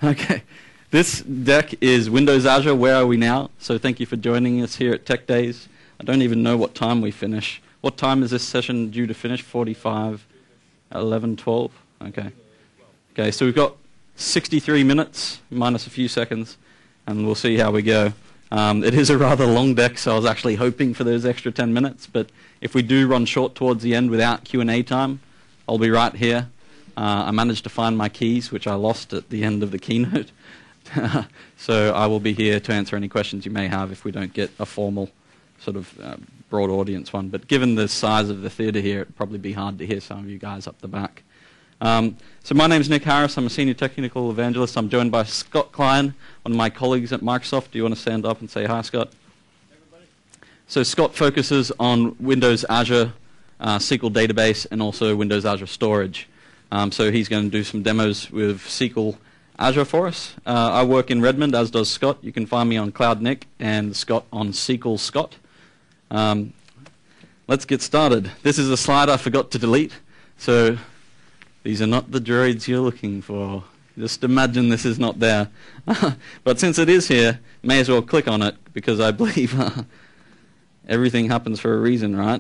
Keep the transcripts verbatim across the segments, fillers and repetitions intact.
Okay. This deck is Windows Azure. Where are we now? So thank you for joining us here at Tech Days. I don't even know what time we finish. What time is this session due to finish? forty-five, eleven, twelve? Okay. Okay, so we've got sixty-three minutes, minus a few seconds, and we'll see how we go. Um, it is a rather long deck, so I was actually hoping for those extra ten minutes, but if we do run short towards the end without Q and A time, I'll be right here. Uh, I managed to find my keys, which I lost at the end of the keynote. So I will be here to answer any questions you may have if we don't get a formal sort of uh, broad audience one. But given the size of the theater here, it'd probably be hard to hear some of you guys up the back. Um, so my name's Nick Harris. I'm a senior technical evangelist. I'm joined by Scott Klein, one of my colleagues at Microsoft. Do you want to stand up and say hi, Scott? Everybody. So Scott focuses on Windows Azure uh, S Q L database and also Windows Azure storage. Um, so he's going to do some demos with S Q L Azure for us. Uh, I work in Redmond, as does Scott. You can find me on Cloud Nick and Scott on S Q L Scott. Um, let's get started. This is a slide I forgot to delete. So these are not the droids you're looking for. Just imagine this is not there. But since it is here, may as well click on it because I believe uh, everything happens for a reason, right?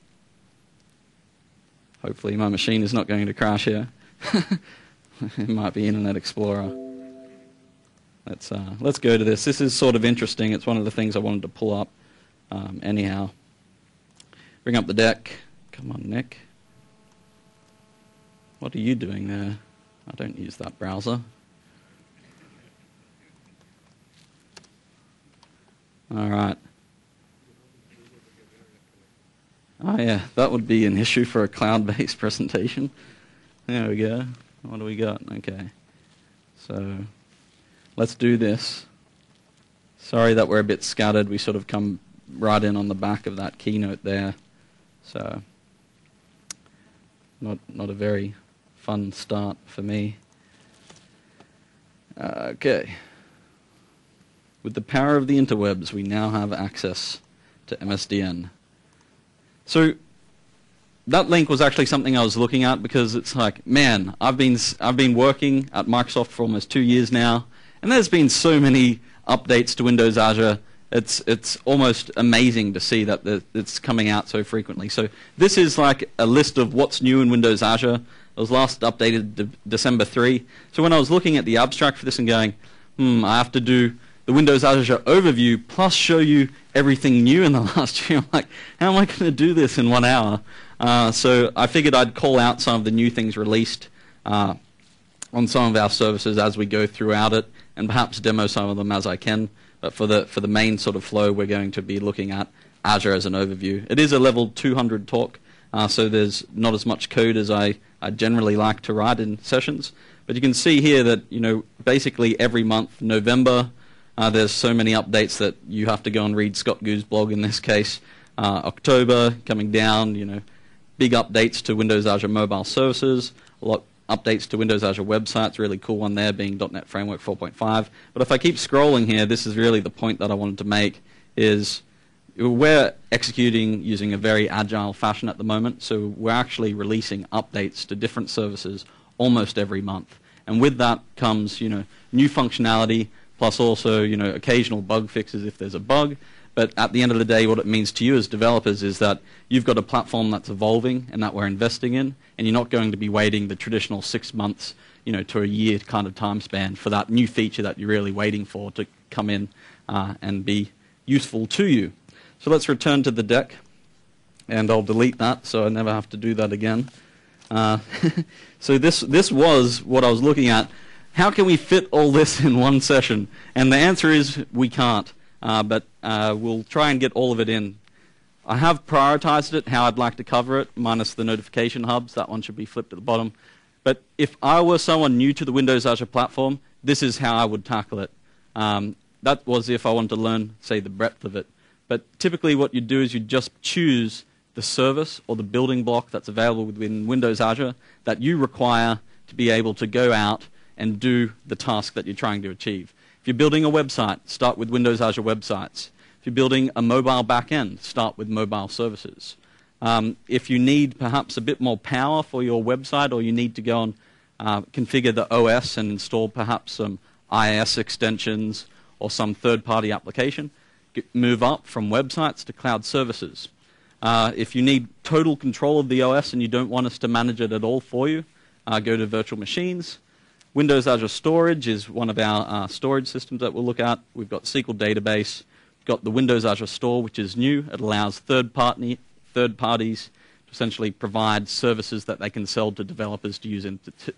Hopefully my machine is not going to crash here. It might be Internet Explorer. Let's, uh, let's go to this. This is sort of interesting. It's one of the things I wanted to pull up. Um, anyhow, bring up the deck. Come on, Nick. What are you doing there? I don't use that browser. All right. Oh, yeah, that would be an issue for a cloud-based presentation. There we go. What do we got? Okay. So let's do this. Sorry that we're a bit scattered. We sort of come right in on the back of that keynote there. So not, not a very fun start for me. Uh, okay. With the power of the interwebs, we now have access to M S D N. So that link was actually something I was looking at because it's like, man, I've been I've been working at Microsoft for almost two years now, and there's been so many updates to Windows Azure. It's it's almost amazing to see that the, it's coming out so frequently. So this is like a list of what's new in Windows Azure. It was last updated de December third. So when I was looking at the abstract for this and going, hmm, I have to do the Windows Azure overview plus show you everything new in the last year. I'm like, how am I going to do this in one hour? Uh, so I figured I'd call out some of the new things released uh, on some of our services as we go throughout it, and perhaps demo some of them as I can. But for the for the main sort of flow, we're going to be looking at Azure as an overview. It is a level two hundred talk, uh, so there's not as much code as I, I generally like to write in sessions. But you can see here that, you know, basically every month, November, uh, there's so many updates that you have to go and read Scott Goo's blog in this case. Uh, October coming down, you know, big updates to Windows Azure Mobile Services, a lot updates to Windows Azure Websites, really cool one there being dot net Framework four point five. But if I keep scrolling here, this is really the point that I wanted to make, is we're executing using a very agile fashion at the moment, so we're actually releasing updates to different services almost every month. And with that comes, you know, new functionality, plus also, you know, occasional bug fixes if there's a bug. But at the end of the day, what it means to you as developers is that you've got a platform that's evolving and that we're investing in, and you're not going to be waiting the traditional six months, you know, to a year kind of time span for that new feature that you're really waiting for to come in uh, and be useful to you. So let's return to the deck, and I'll delete that so I never have to do that again. Uh, so this this was what I was looking at. How can we fit all this in one session? And the answer is we can't. Uh, but uh, we'll try and get all of it in. I have prioritized it, how I'd like to cover it, minus the notification hubs. That one should be flipped at the bottom. But if I were someone new to the Windows Azure platform, this is how I would tackle it. Um, that was if I wanted to learn, say, the breadth of it. But typically what you do is you just choose the service or the building block that's available within Windows Azure that you require to be able to go out and do the task that you're trying to achieve. If you're building a website, start with Windows Azure Websites. If you're building a mobile backend, start with mobile services. Um, if you need perhaps a bit more power for your website, or you need to go and uh, configure the O S and install perhaps some I I S extensions or some third-party application, get, move up from websites to cloud services. Uh, if you need total control of the O S and you don't want us to manage it at all for you, uh, go to virtual machines. Windows Azure Storage is one of our uh, storage systems that we'll look at. We've got S Q L Database. We've got the Windows Azure Store, which is new. It allows third, partner, third parties to essentially provide services that they can sell to developers to use. Into t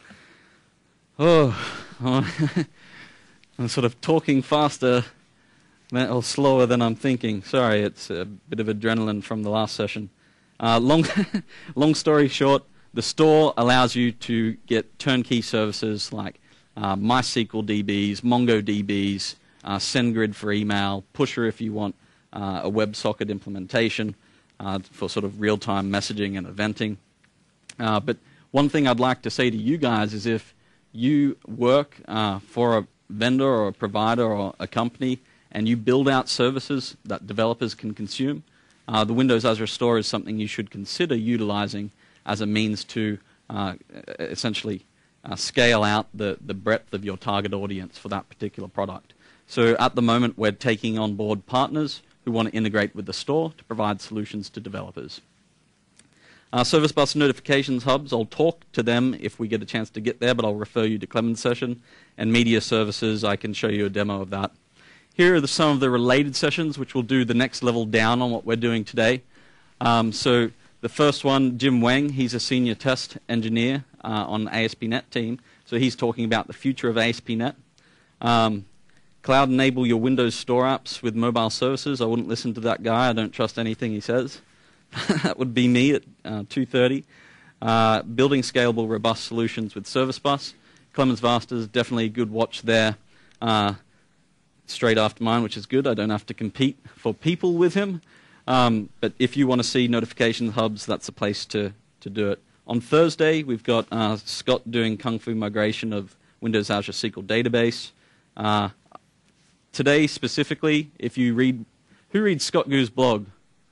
oh, oh I'm sort of talking faster or slower than I'm thinking. Sorry, it's a bit of adrenaline from the last session. Uh, long, long story short, the store allows you to get turnkey services like uh, MySQL D Bs, MongoDBs, uh, SendGrid for email, Pusher if you want uh, a WebSocket implementation uh, for sort of real-time messaging and eventing. Uh, but one thing I'd like to say to you guys is if you work uh, for a vendor or a provider or a company and you build out services that developers can consume, uh, the Windows Azure Store is something you should consider utilizing as a means to uh, essentially uh, scale out the, the breadth of your target audience for that particular product. So at the moment, we're taking on board partners who want to integrate with the store to provide solutions to developers. Uh, Service Bus Notifications Hubs, I'll talk to them if we get a chance to get there, but I'll refer you to Clement's session. And Media Services, I can show you a demo of that. Here are the, some of the related sessions, which will do the next level down on what we're doing today. Um, so the first one, Jim Wang, he's a senior test engineer uh, on the A S P dot net team. So he's talking about the future of A S P dot net. Um, cloud enable your Windows Store apps with mobile services. I wouldn't listen to that guy. I don't trust anything he says. That would be me at uh, two thirty. Uh, building scalable, robust solutions with Service Bus. Clemens Vastas, definitely a good watch there. Uh, straight after mine, which is good. I don't have to compete for people with him. Um, but if you want to see notification hubs, that's the place to, to do it. On Thursday, we've got uh, Scott doing Kung Fu migration of Windows Azure S Q L Database. Uh, today, specifically, if you read... Who reads Scott Goo's blog?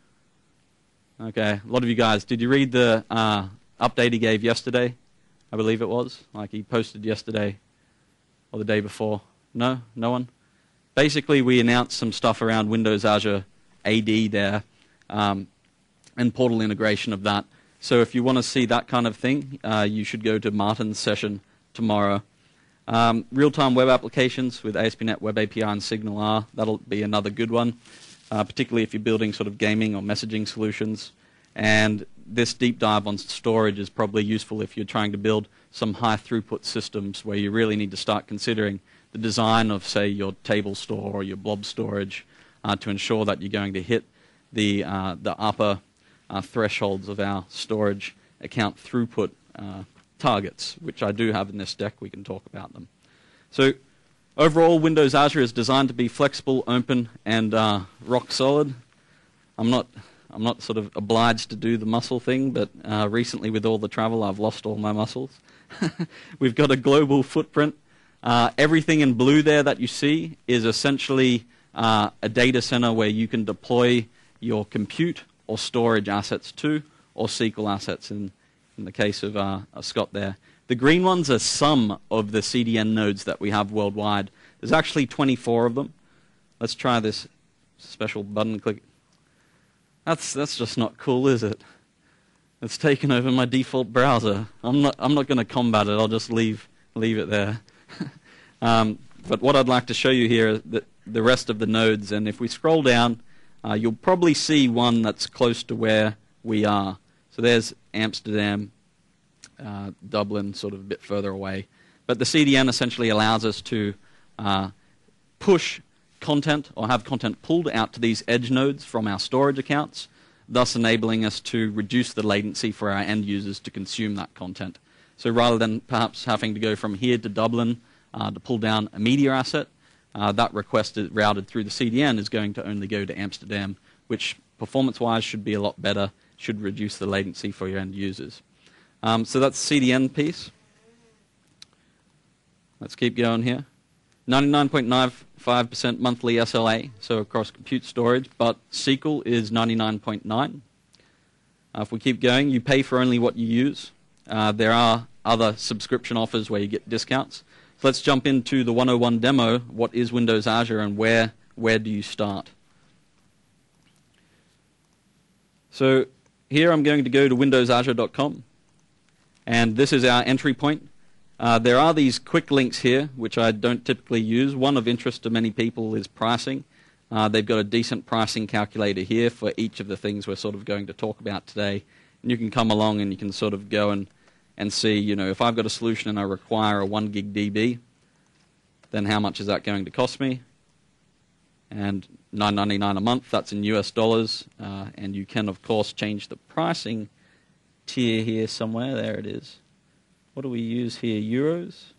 Okay, a lot of you guys. Did you read the uh, update he gave yesterday? I believe it was. Like he posted yesterday or the day before. No? No one? Basically, we announced some stuff around Windows Azure A D there, um, and portal integration of that. So if you want to see that kind of thing, uh, you should go to Martin's session tomorrow. Um, real-time web applications with A S P dot net Web A P I and SignalR, that'll be another good one, uh, particularly if you're building sort of gaming or messaging solutions. And this deep dive on storage is probably useful if you're trying to build some high-throughput systems where you really need to start considering the design of, say, your table store or your blob storage, Uh, to ensure that you're going to hit the, uh, the upper uh, thresholds of our storage account throughput uh, targets, which I do have in this deck. We can talk about them. So overall, Windows Azure is designed to be flexible, open, and uh, rock solid. I'm not, I'm not sort of obliged to do the muscle thing, but uh, recently with all the travel, I've lost all my muscles. We've got a global footprint. Uh, everything in blue there that you see is essentially Uh, a data center where you can deploy your compute or storage assets to, or S Q L assets in, in the case of uh, Scott there. The green ones are some of the C D N nodes that we have worldwide. There's actually twenty-four of them. Let's try this special button click. That's, that's just not cool, is it? It's taken over my default browser. I'm not, I'm not going to combat it. I'll just leave, leave it there. um, but what I'd like to show you here is that the rest of the nodes, and if we scroll down, uh, you'll probably see one that's close to where we are. So there's Amsterdam, uh, Dublin, sort of a bit further away. But the C D N essentially allows us to uh, push content or have content pulled out to these edge nodes from our storage accounts, thus enabling us to reduce the latency for our end users to consume that content. So rather than perhaps having to go from here to Dublin uh, to pull down a media asset, Uh, that request is routed through the C D N is going to only go to Amsterdam, which performance-wise should be a lot better, should reduce the latency for your end users. Um, so that's the C D N piece. Let's keep going here. ninety-nine point nine five percent monthly S L A, so across compute storage, but S Q L is ninety-nine point nine. Uh, if we keep going, you pay for only what you use. Uh, there are other subscription offers where you get discounts. So let's jump into the one oh one demo. What is Windows Azure and where, where do you start? So here I'm going to go to windows azure dot com. And this is our entry point. Uh, there are these quick links here, which I don't typically use. One of interest to many people is pricing. Uh, they've got a decent pricing calculator here for each of the things we're sort of going to talk about today. And you can come along and you can sort of go and, and see, you know, if I've got a solution and I require a one gig D B, then how much is that going to cost me? And nine ninety-nine a month, that's in U S dollars. Uh, and you can, of course, change the pricing tier here somewhere. There it is. What do we use here? Euros?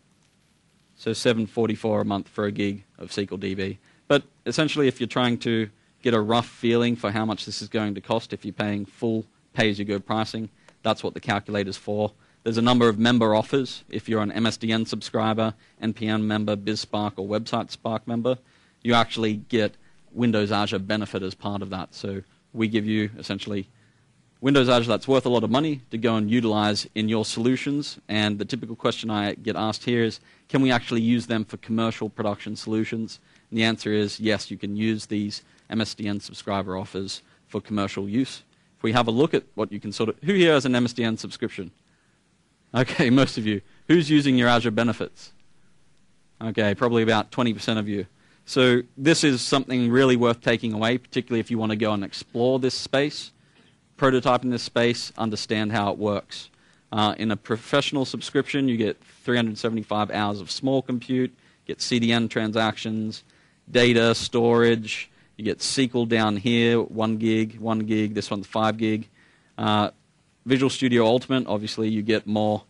So seven forty-four a month for a gig of S Q L D B. But essentially, if you're trying to get a rough feeling for how much this is going to cost, if you're paying full pay-as-you-go pricing, that's what the calculator's for. There's a number of member offers. If you're an M S D N subscriber, N P M member, BizSpark, or Website Spark member, you actually get Windows Azure benefit as part of that. So we give you essentially Windows Azure that's worth a lot of money to go and utilize in your solutions. And the typical question I get asked here is, can we actually use them for commercial production solutions? And the answer is yes, you can use these M S D N subscriber offers for commercial use. If we have a look at what you can sort of, who here has an M S D N subscription? Okay, most of you. Who's using your Azure benefits? Okay, probably about twenty percent of you. So this is something really worth taking away, particularly if you want to go and explore this space, prototype in this space, understand how it works. Uh, in a professional subscription, you get three hundred seventy-five hours of small compute, get C D N transactions, data, storage, you get S Q L down here, one gig, one gig, this one's five gig. Uh, Visual Studio Ultimate, obviously you get more,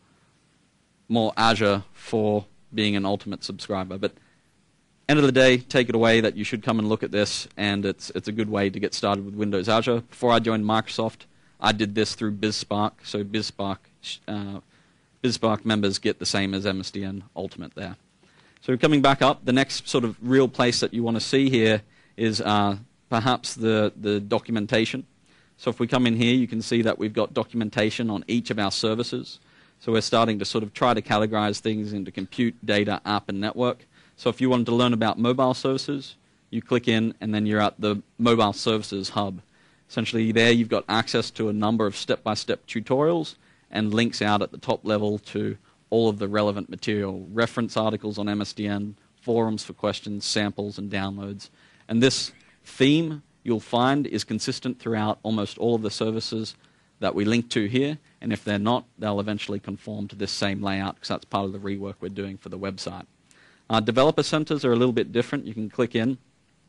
more Azure for being an Ultimate subscriber. But end of the day, take it away that you should come and look at this, and it's, it's a good way to get started with Windows Azure. Before I joined Microsoft, I did this through BizSpark, so BizSpark, uh, BizSpark members get the same as M S D N Ultimate there. So coming back up, the next sort of real place that you want to see here is uh, perhaps the, the documentation. So if we come in here, you can see that we've got documentation on each of our services. So we're starting to sort of try to categorize things into compute, data, app, and network. So if you wanted to learn about mobile services, you click in, and then you're at the Mobile Services Hub. Essentially there you've got access to a number of step-by-step tutorials and links out at the top level to all of the relevant material, reference articles on M S D N, forums for questions, samples, and downloads. And this theme you'll find is consistent throughout almost all of the services that we link to here, and if they're not, they'll eventually conform to this same layout because that's part of the rework we're doing for the website. Uh, developer centers are a little bit different. You can click in.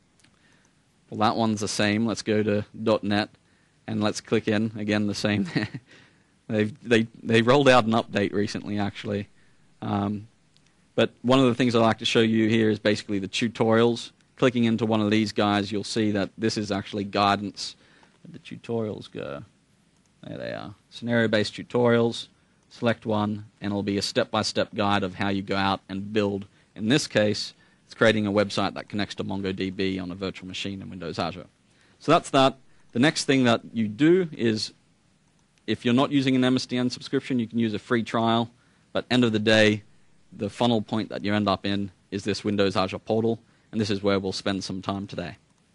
Well, that one's the same. Let's go to .NET, and let's click in. Again, the same. They've, they, they rolled out an update recently, actually. Um, but one of the things I like to show you here is basically the tutorials. Clicking into one of these guys, you'll see that this is actually guidance. Where'd the tutorials go? There they are. Scenario-based tutorials. Select one, and it'll be a step-by-step guide of how you go out and build. In this case, it's creating a website that connects to MongoDB on a virtual machine in Windows Azure. So that's that. The next thing that you do is, if you're not using an M S D N subscription, you can use a free trial. But end of the day, the funnel point that you end up in is this Windows Azure portal. And this is where we'll spend some time today.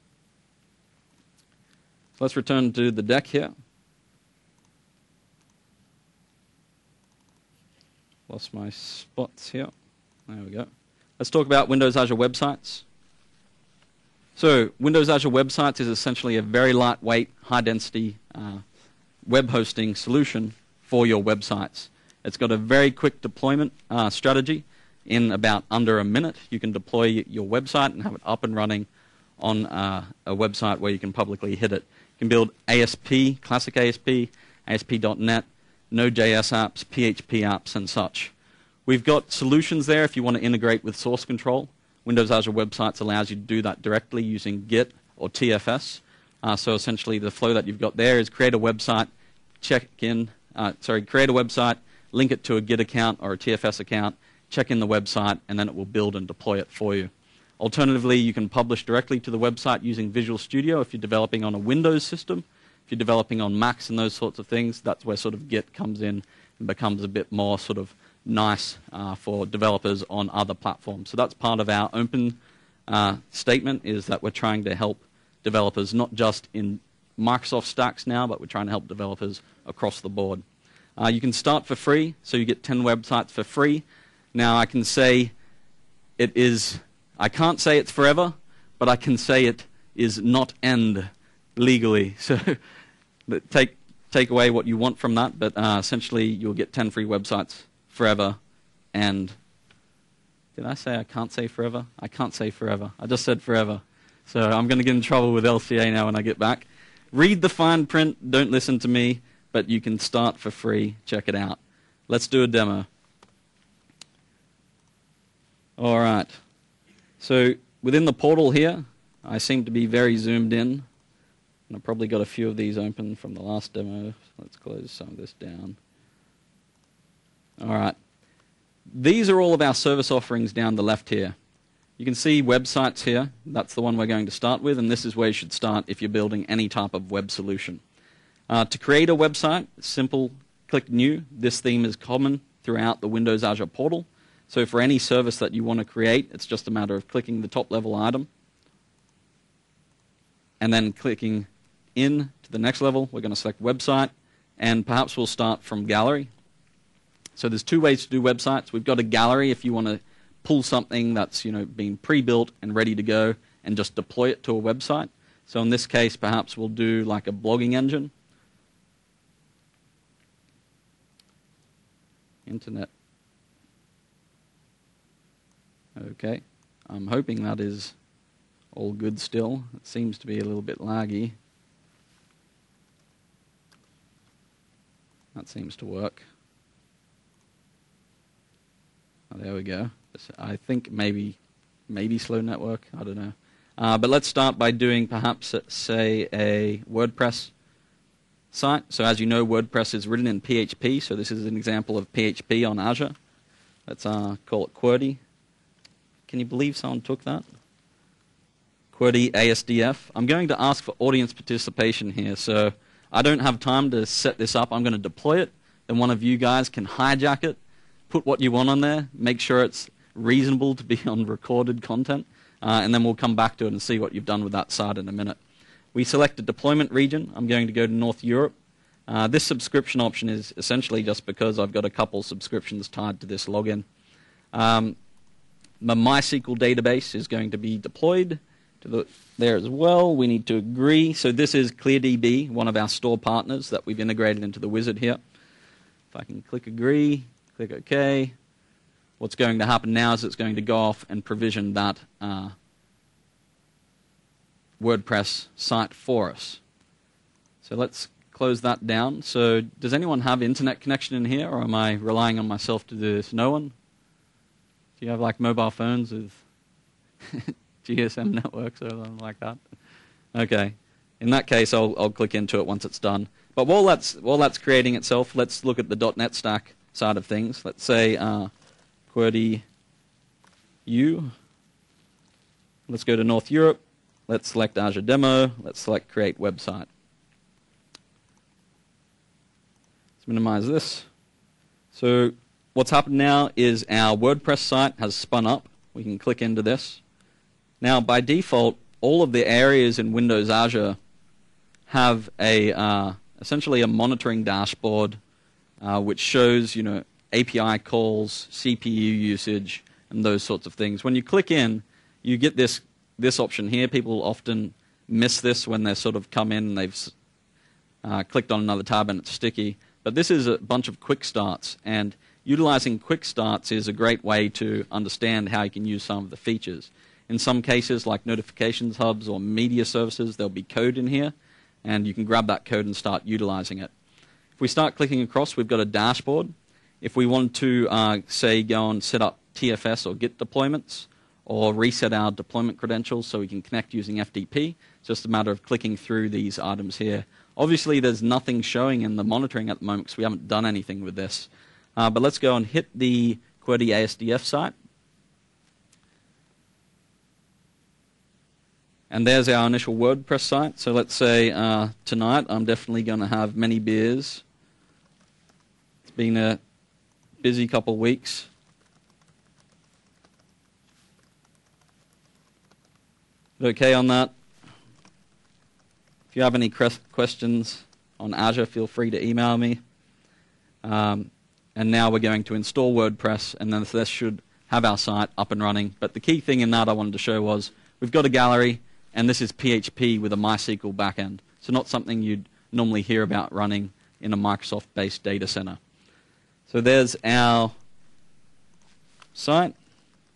So let's return to the deck here. Lost my spots here. There we go. Let's talk about Windows Azure Websites. So Windows Azure Websites is essentially a very lightweight, high-density uh, web hosting solution for your websites. It's got a very quick deployment uh, strategy. In about under a minute, you can deploy your website and have it up and running on uh, a website where you can publicly hit it. You can build A S P, classic A S P, A S P dot net, Node.js apps, P H P apps, and such. We've got solutions there if you want to integrate with source control. Windows Azure Websites allows you to do that directly using Git or T F S. Uh, so essentially the flow that you've got there is create a website, check in, uh, sorry, create a website, link it to a Git account or a T F S account, check in the website, and then it will build and deploy it for you. Alternatively, you can publish directly to the website using Visual Studio if you're developing on a Windows system. If you're developing on Macs and those sorts of things, that's where sort of Git comes in and becomes a bit more sort of nice uh, for developers on other platforms. So that's part of our open uh, statement, is that we're trying to help developers not just in Microsoft stacks now, but we're trying to help developers across the board. Uh, you can start for free, so you get ten websites for free. Now I can say it is, I can't say it's forever, but I can say it is not end legally. So take, take away what you want from that, but uh, essentially you'll get ten free websites forever. And did I say I can't say forever? I can't say forever. I just said forever. So I'm going to get in trouble with L C A now when I get back. Read the fine print, don't listen to me, but you can start for free. Check it out. Let's do a demo. All right. So within the portal here, I seem to be very zoomed in. And I've probably got a few of these open from the last demo. Let's close some of this down. All right. These are all of our service offerings down the left here. You can see websites here. That's the one we're going to start with, and this is where you should start if you're building any type of web solution. Uh, to create a website, simple, click New. This theme is common throughout the Windows Azure portal. So for any service that you want to create, it's just a matter of clicking the top level item and then clicking in to the next level. We're going to select Website, and perhaps we'll start from Gallery. So there's two ways to do websites. We've got a gallery if you want to pull something that's, you know, been pre-built and ready to go and just deploy it to a website. So in this case, perhaps we'll do like a blogging engine. Internet. Okay. I'm hoping that is all good still. It seems to be a little bit laggy. That seems to work. Oh, there we go. I think maybe maybe slow network. I don't know. Uh, but let's start by doing perhaps, say, a WordPress site. So as you know, WordPress is written in P H P. So this is an example of P H P on Azure. Let's uh, call it QWERTY. Can you believe someone took that? QWERTY A S D F. I'm going to ask for audience participation here. So I don't have time to set this up. I'm going to deploy it. Then one of you guys can hijack it, put what you want on there, make sure it's reasonable to be on recorded content, uh, and then we'll come back to it and see what you've done with that site in a minute. We select a deployment region. I'm going to go to North Europe. Uh, this subscription option is essentially just because I've got a couple subscriptions tied to this login. Um, my MySQL database is going to be deployed to the, there as well. We need to agree. So this is ClearDB, one of our store partners that we've integrated into the wizard here. If I can click agree, click OK. What's going to happen now is it's going to go off and provision that uh, WordPress site for us. So let's close that down. So does anyone have internet connection in here, or am I relying on myself to do this? No one? Do you have like mobile phones with G S M networks or something like that? Okay. In that case, I'll, I'll click into it once it's done. But while that's, while that's creating itself, let's look at the dot net stack side of things. Let's say uh, QWERTY U. Let's go to North Europe. Let's select Azure Demo. Let's select Create Website. Let's minimize this. So what's happened now is our WordPress site has spun up. We can click into this. Now, by default, all of the areas in Windows Azure have a uh, essentially a monitoring dashboard uh, which shows, you know, A P I calls, C P U usage, and those sorts of things. When you click in, you get this this option here. People often miss this when they sort of come in and they've uh, clicked on another tab and it's sticky. But this is a bunch of quick starts, and utilizing quick starts is a great way to understand how you can use some of the features. In some cases, like notifications hubs or media services, there'll be code in here, and you can grab that code and start utilizing it. If we start clicking across, we've got a dashboard. If we want to, uh, say, go and set up T F S or Git deployments, or reset our deployment credentials so we can connect using F T P, it's just a matter of clicking through these items here. Obviously, there's nothing showing in the monitoring at the moment because we haven't done anything with this. Uh, but let's go and hit the QWERTY A S D F site. And there's our initial WordPress site. So let's say uh, tonight I'm definitely going to have many beers. It's been a busy couple weeks. Okay on that? If you have any questions on Azure, feel free to email me. Um, and now we're going to install WordPress, and then this should have our site up and running. But the key thing in that I wanted to show was we've got a gallery, and this is P H P with a MySQL backend. So not something you'd normally hear about running in a Microsoft-based data center. So there's our site.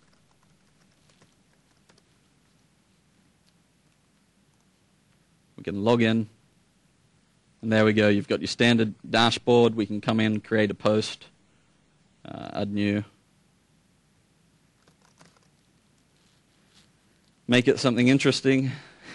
We can log in, and there we go. You've got your standard dashboard. We can come in, create a post, uh, add new, make it something interesting,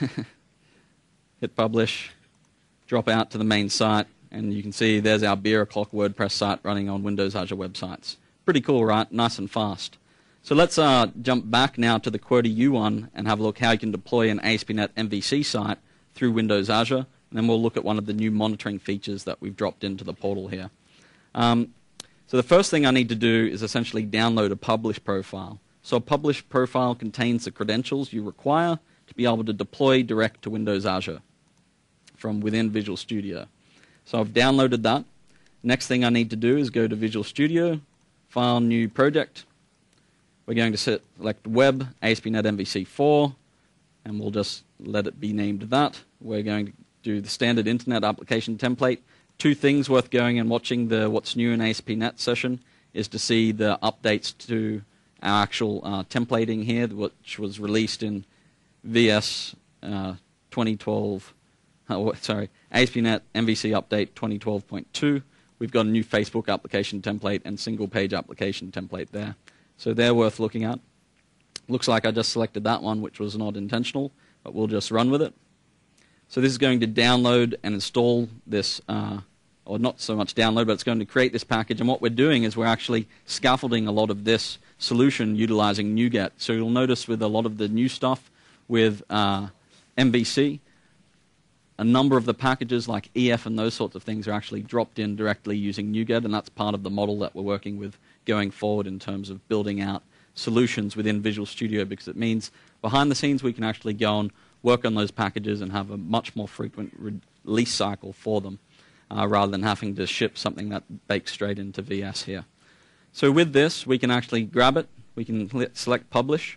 hit publish, drop out to the main site, and you can see there's our Beer O'Clock WordPress site running on Windows Azure websites. Pretty cool, right? Nice and fast. So let's uh, jump back now to the Qwerty U one and have a look how you can deploy an A S P dot net M V C site through Windows Azure, and then we'll look at one of the new monitoring features that we've dropped into the portal here. Um, so the first thing I need to do is essentially download a publish profile. So a publish profile contains the credentials you require to be able to deploy direct to Windows Azure from within Visual Studio. So I've downloaded that. Next thing I need to do is go to Visual Studio, File, New Project. We're going to select Web, A S P dot net M V C four, and we'll just let it be named that. We're going to do the standard Internet application template. Two things worth going and watching the What's New in A S P dot net session is to see the updates to our actual uh, templating here, which was released in V S uh, twenty twelve, oh, sorry, A S P dot net M V C Update twenty twelve point two. We've got a new Facebook application template and single page application template there. So they're worth looking at. Looks like I just selected that one, which was not intentional, but we'll just run with it. So this is going to download and install this, uh, or not so much download, but it's going to create this package. And what we're doing is we're actually scaffolding a lot of this solution utilizing NuGet. So you'll notice with a lot of the new stuff with uh, M V C, a number of the packages like E F and those sorts of things are actually dropped in directly using NuGet, and that's part of the model that we're working with going forward in terms of building out solutions within Visual Studio, because it means behind the scenes we can actually go and work on those packages and have a much more frequent re release cycle for them uh, rather than having to ship something that bakes straight into V S here. So with this, we can actually grab it, we can select Publish,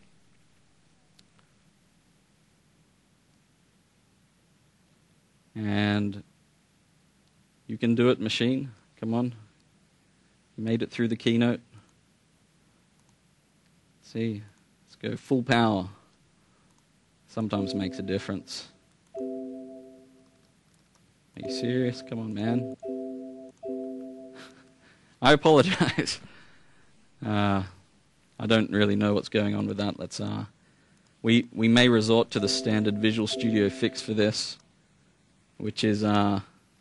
and you can do it, machine. Come on. You made it through the keynote. See, let's go full power. Sometimes makes a difference. Are you serious? Come on, man. I apologize. Uh, I don't really know what's going on with that. Let's. Uh, we we may resort to the standard Visual Studio fix for this, which is uh,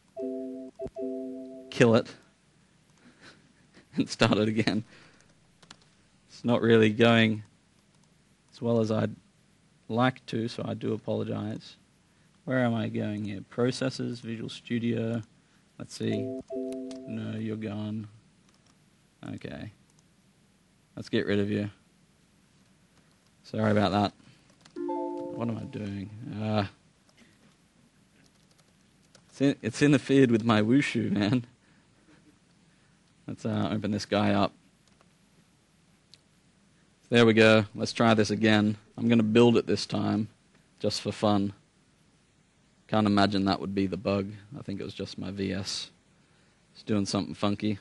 kill it and start it again. It's not really going as well as I'd like to, so I do apologize. Where am I going here? Processes, Visual Studio. Let's see. No, you're gone. Okay. Let's get rid of you. Sorry about that. What am I doing? Uh, it's, in, it's interfered with my Wushu, man. Let's uh, open this guy up. There we go. Let's try this again. I'm going to build it this time, just for fun. Can't imagine that would be the bug. I think it was just my V S. It's doing something funky.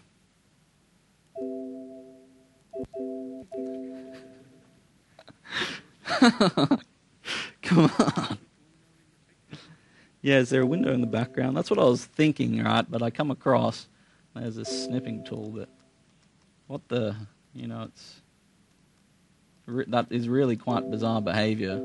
Come on. Yeah, is there a window in the background? That's what I was thinking, right? But I come across, there's this snipping tool that, what the, you know, it's, that is really quite bizarre behavior.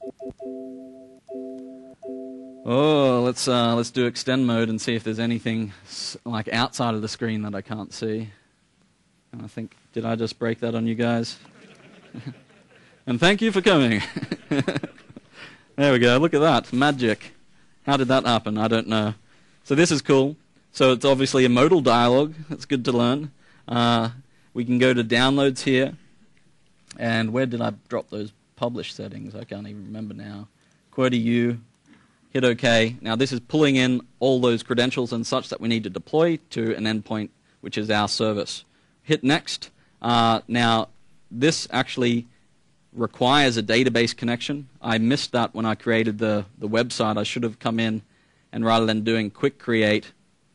Oh, let's uh, let's do extend mode and see if there's anything like outside of the screen that I can't see. And I think, did I just break that on you guys? And thank you for coming. There we go. Look at that. Magic. How did that happen? I don't know. So this is cool. So it's obviously a modal dialogue. That's good to learn. Uh, we can go to downloads here. And where did I drop those publish settings? I can't even remember now. QWERTY-U, hit OK. Now this is pulling in all those credentials and such that we need to deploy to an endpoint, which is our service. Hit next. Uh, now this actually requires a database connection. I missed that when I created the, the website. I should have come in and rather than doing quick create,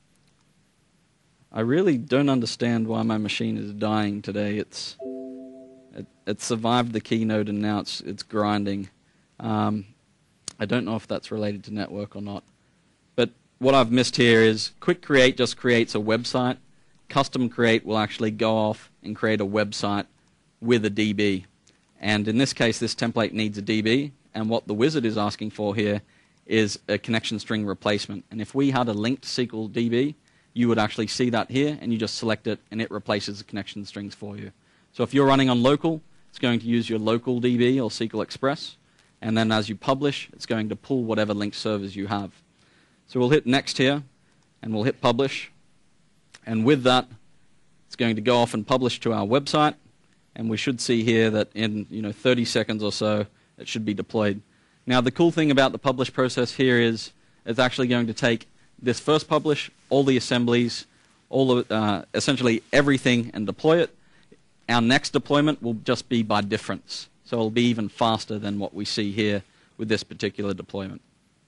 I really don't understand why my machine is dying today. It's it, it survived the keynote and now it's it's grinding. Um, I don't know if that's related to network or not. But what I've missed here is quick create just creates a website. Custom create will actually go off and create a website with a D B. And in this case, this template needs a D B. And what the wizard is asking for here is a connection string replacement. And if we had a linked S Q L D B, you would actually see that here, and you just select it, and it replaces the connection strings for you. So if you're running on local, it's going to use your local D B or S Q L Express. And then as you publish, it's going to pull whatever linked servers you have. So we'll hit next here, and we'll hit publish. And with that, it's going to go off and publish to our website. And we should see here that in you know thirty seconds or so, it should be deployed. Now the cool thing about the publish process here is it's actually going to take this first publish, all the assemblies, all of, uh, essentially everything, and deploy it. Our next deployment will just be by difference. So it'll be even faster than what we see here with this particular deployment.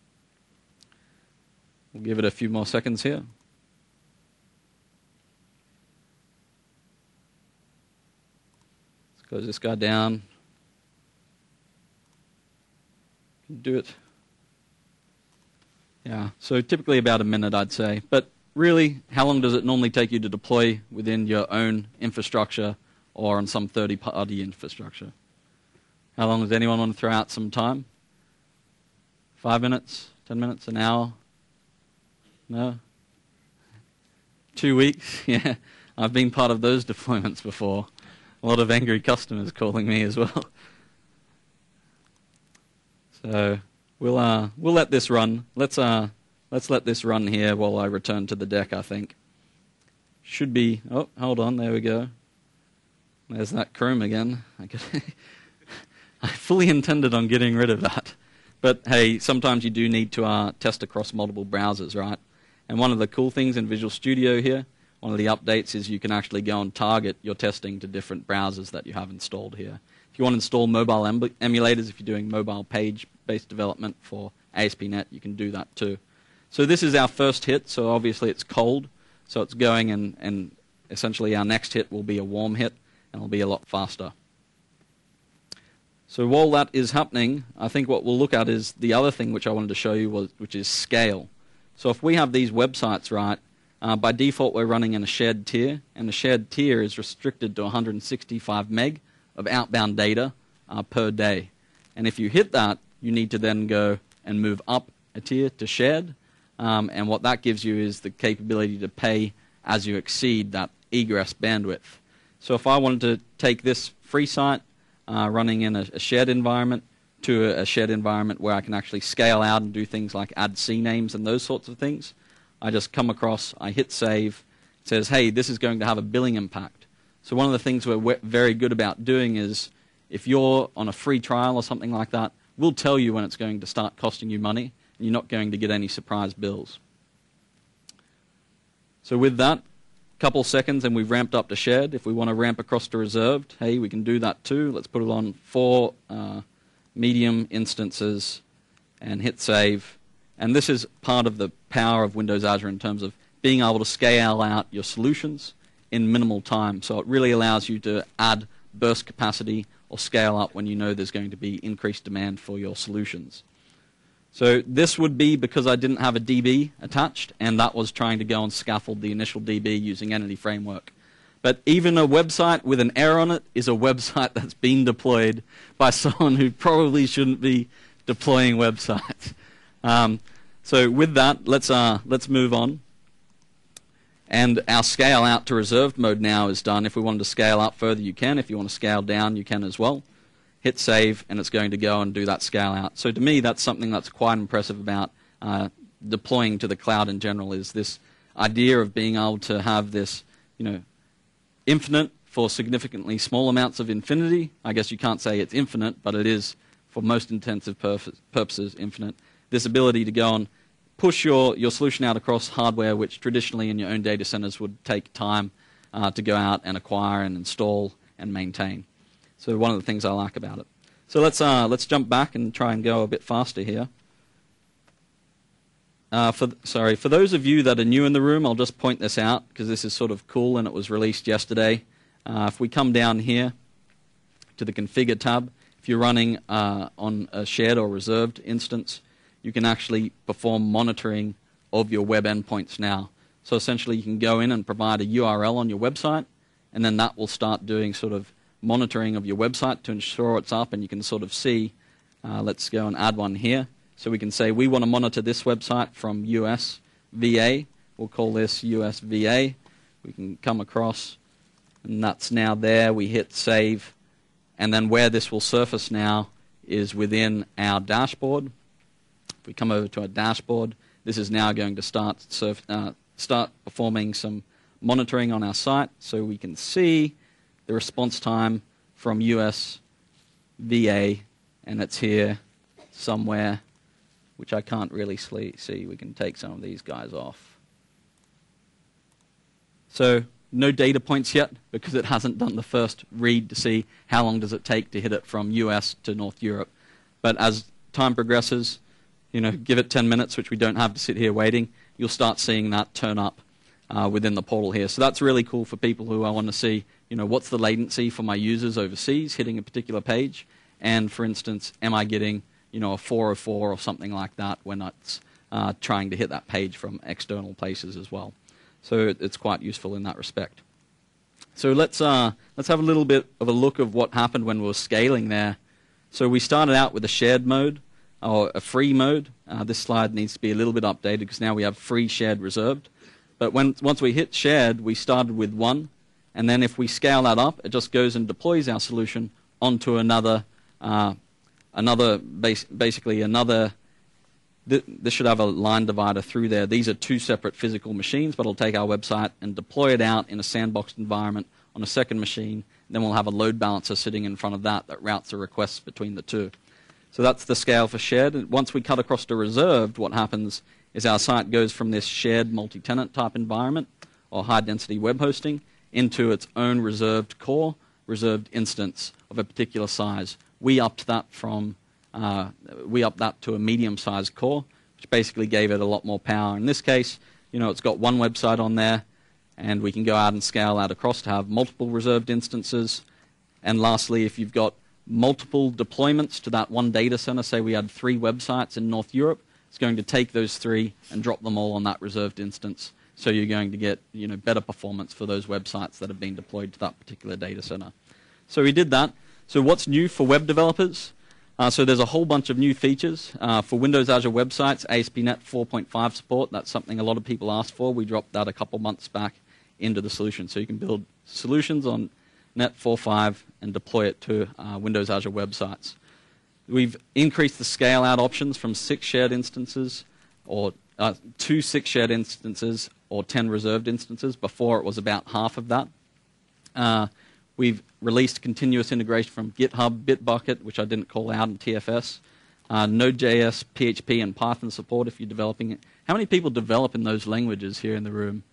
We'll give it a few more seconds here. Let's close this guy down. Do it. Yeah, so typically about a minute, I'd say. But really, how long does it normally take you to deploy within your own infrastructure or on some third-party infrastructure? How long does anyone want to throw out some time? Five minutes? Ten minutes? An hour? No? Two weeks? Yeah, I've been part of those deployments before. A lot of angry customers calling me as well. So we'll uh, we'll let this run. Let's uh let's let this run here while I return to the deck. I think should be. Oh, hold on. There we go. There's that Chrome again. I, could I fully intended on getting rid of that, but hey, sometimes you do need to uh, test across multiple browsers, right? And one of the cool things in Visual Studio here, one of the updates is you can actually go and target your testing to different browsers that you have installed here. If you want to install mobile em emulators, if you're doing mobile page-based development for A S P dot net, you can do that too. So this is our first hit, so obviously it's cold, so it's going, and, and essentially our next hit will be a warm hit, and it'll be a lot faster. So while that is happening, I think what we'll look at is the other thing which I wanted to show you, was, which is scale. So if we have these websites, right, uh, by default we're running in a shared tier, and the shared tier is restricted to one hundred sixty-five meg of outbound data uh, per day. And if you hit that, you need to then go and move up a tier to shared. Um, and what that gives you is the capability to pay as you exceed that egress bandwidth. So if I wanted to take this free site uh, running in a, a shared environment to a, a shared environment where I can actually scale out and do things like add C names and those sorts of things, I just come across, I hit save, it says, hey, this is going to have a billing impact. So one of the things we're very good about doing is if you're on a free trial or something like that, we'll tell you when it's going to start costing you money, and you're not going to get any surprise bills. So with that, a couple seconds and we've ramped up to shared. If we want to ramp across to reserved, hey, we can do that too. Let's put it on four uh, medium instances and hit save. And this is part of the power of Windows Azure in terms of being able to scale out your solutions in minimal time. So it really allows you to add burst capacity or scale up when you know there's going to be increased demand for your solutions. So this would be because I didn't have a D B attached, and that was trying to go and scaffold the initial D B using Entity Framework. But even a website with an error on it is a website that's been deployed by someone who probably shouldn't be deploying websites. Um, so with that, let's, uh, let's move on. And our scale out to reserved mode now is done. If we wanted to scale up further, you can. If you want to scale down, you can as well. Hit save, and it's going to go and do that scale out. So to me, that's something that's quite impressive about uh, deploying to the cloud in general, is this idea of being able to have this, you know, infinite, for significantly small amounts of infinity. I guess you can't say it's infinite, but it is, for most intensive purposes, infinite. This ability to go and push your, your solution out across hardware, which traditionally in your own data centers would take time uh, to go out and acquire and install and maintain. So one of the things I like about it. So let's, uh, let's jump back and try and go a bit faster here. Uh, for, sorry, for those of you that are new in the room, I'll just point this out because this is sort of cool and it was released yesterday. Uh, if we come down here to the Configure tab, if you're running uh, on a shared or reserved instance, you can actually perform monitoring of your web endpoints now. So essentially you can go in and provide a U R L on your website, and then that will start doing sort of monitoring of your website to ensure it's up, and you can sort of see, uh, let's go and add one here. So we can say we want to monitor this website from U S V A. We'll call this U S V A. We can come across, and that's now there. We hit save, and then where this will surface now is within our dashboard. If we come over to our dashboard, this is now going to start surf, uh, start performing some monitoring on our site, so we can see the response time from U S V A, and it's here somewhere, which I can't really see. We can take some of these guys off. So no data points yet because it hasn't done the first read to see how long does it take to hit it from U S to North Europe. But as time progresses, you know, give it ten minutes, which we don't have to sit here waiting, you'll start seeing that turn up uh, within the portal here. So that's really cool for people who want to see, you know, what's the latency for my users overseas hitting a particular page, and for instance, am I getting, you know, a four oh four or something like that when it's uh, trying to hit that page from external places as well. So it's quite useful in that respect. So let's uh, let's have a little bit of a look of what happened when we were scaling there. So we started out with a shared mode, or a free mode. Uh, this slide needs to be a little bit updated because now we have free, shared, reserved. But when, once we hit shared, we started with one, and then if we scale that up, it just goes and deploys our solution onto another, uh, another base, basically another, th this should have a line divider through there. These are two separate physical machines, but it'll take our website and deploy it out in a sandboxed environment on a second machine. Then we'll have a load balancer sitting in front of that that routes the requests between the two. So that's the scale for shared. And once we cut across to reserved, what happens is our site goes from this shared multi-tenant type environment or high-density web hosting into its own reserved core, reserved instance of a particular size. We upped that from uh, we upped that to a medium-sized core, which basically gave it a lot more power. In this case, you know, it's got one website on there, and we can go out and scale that across to have multiple reserved instances. And lastly, if you've got multiple deployments to that one data center, say we had three websites in North Europe, it's going to take those three and drop them all on that reserved instance. So you're going to get, you know, better performance for those websites that have been deployed to that particular data center. So we did that. So what's new for web developers? Uh, so there's a whole bunch of new features. Uh, for Windows Azure websites, A S P dot NET four point five support. That's something a lot of people asked for. We dropped that a couple months back into the solution. So you can build solutions on Net four point five and deploy it to uh, Windows Azure websites. We've increased the scale out options from six shared instances or uh, to six shared instances or ten reserved instances. Before it was about half of that. Uh, we've released continuous integration from GitHub, Bitbucket, which I didn't call out in T F S. Uh, Node.js, P H P, and Python support if you're developing it. How many people develop in those languages here in the room?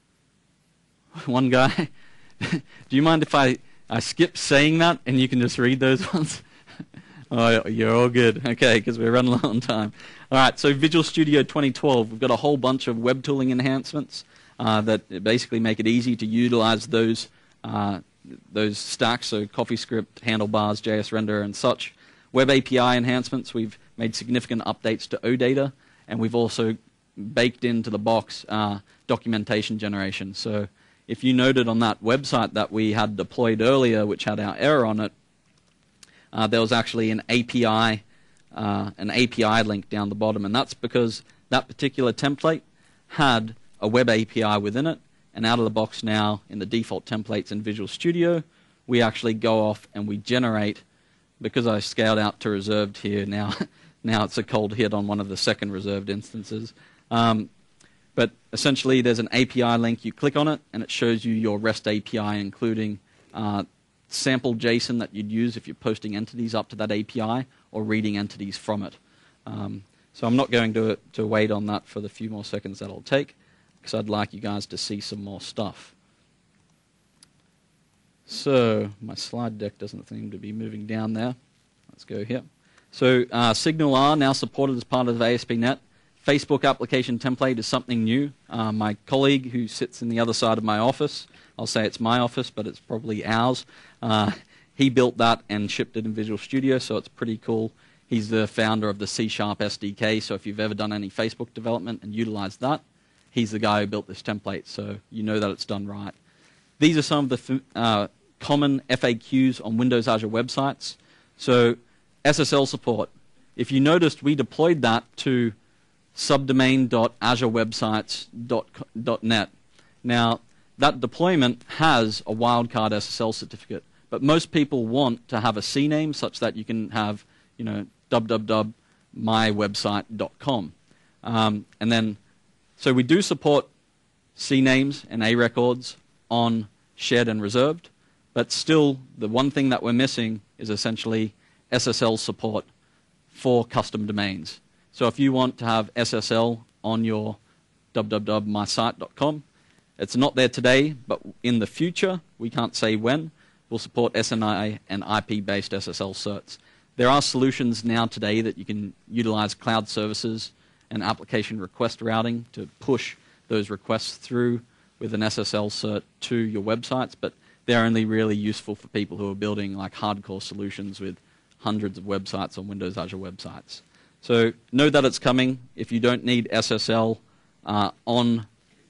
One guy? Do you mind if I, I skip saying that and you can just read those ones? Oh, you're all good. Okay, because we're running low on time. All right, so Visual Studio twenty twelve, we've got a whole bunch of web tooling enhancements uh, that basically make it easy to utilize those uh, those stacks, so CoffeeScript, Handlebars, J S Render, and such. Web A P I enhancements, we've made significant updates to OData, and we've also baked into the box uh, documentation generation. So if you noted on that website that we had deployed earlier, which had our error on it, uh, there was actually an A P I, uh, an A P I link down the bottom, and that's because that particular template had a web A P I within it, and out of the box now, in the default templates in Visual Studio, we actually go off and we generate, because I scaled out to reserved here, now, now it's a cold hit on one of the second reserved instances. Um, But essentially, there's an A P I link. You click on it, and it shows you your REST A P I, including uh, sample JSON that you'd use if you're posting entities up to that A P I or reading entities from it. Um, so I'm not going to, to wait on that for the few more seconds that it'll take, because I'd like you guys to see some more stuff. So my slide deck doesn't seem to be moving down there. Let's go here. So uh, SignalR now supported as part of A S P dot net. Facebook application template is something new. Uh, my colleague who sits in the other side of my office, I'll say it's my office, but it's probably ours, uh, he built that and shipped it in Visual Studio, so it's pretty cool. He's the founder of the C Sharp S D K, so if you've ever done any Facebook development and utilized that, he's the guy who built this template, so you know that it's done right. These are some of the uh, common F A Qs on Windows Azure websites. So S S L support. If you noticed, we deployed that to subdomain dot azure websites dot net. Now, that deployment has a wildcard S S L certificate, but most people want to have a C name such that you can have, you know, w w w dot my website dot com. Um, and then, so we do support C names and A records on shared and reserved, but still the one thing that we're missing is essentially S S L support for custom domains. So if you want to have S S L on your w w w dot my site dot com, it's not there today, but in the future, we can't say when, we'll support S N I and I P-based S S L certs. There are solutions now today that you can utilize cloud services and application request routing to push those requests through with an S S L cert to your websites, but they're only really useful for people who are building like hardcore solutions with hundreds of websites on Windows Azure websites. So know that it's coming. If you don't need S S L uh, on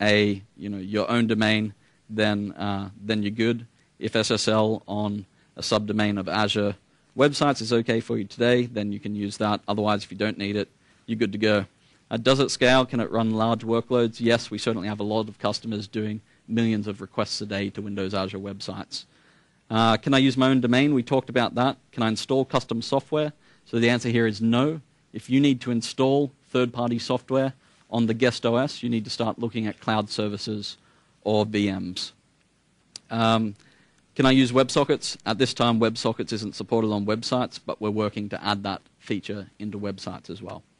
a you know your own domain, then uh, then you're good. If S S L on a subdomain of Azure websites is okay for you today, then you can use that. Otherwise, if you don't need it, you're good to go. Uh, does it scale? Can it run large workloads? Yes, we certainly have a lot of customers doing millions of requests a day to Windows Azure websites. Uh, can I use my own domain? We talked about that. Can I install custom software? So the answer here is no. If you need to install third-party software on the guest O S, you need to start looking at cloud services or V Ms. Um, can I use WebSockets? At this time, WebSockets isn't supported on websites, but we're working to add that feature into websites as well.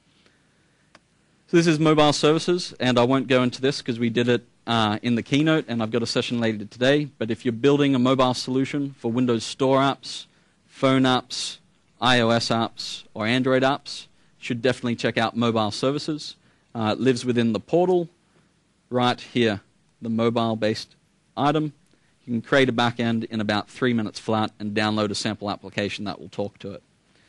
So this is mobile services, and I won't go into this because we did it uh, in the keynote, and I've got a session later today. But if you're building a mobile solution for Windows Store apps, phone apps, iOS apps, or Android apps, you should definitely check out mobile services. Uh, it lives within the portal right here, the mobile-based item. You can create a backend in about three minutes flat and download a sample application that will talk to it.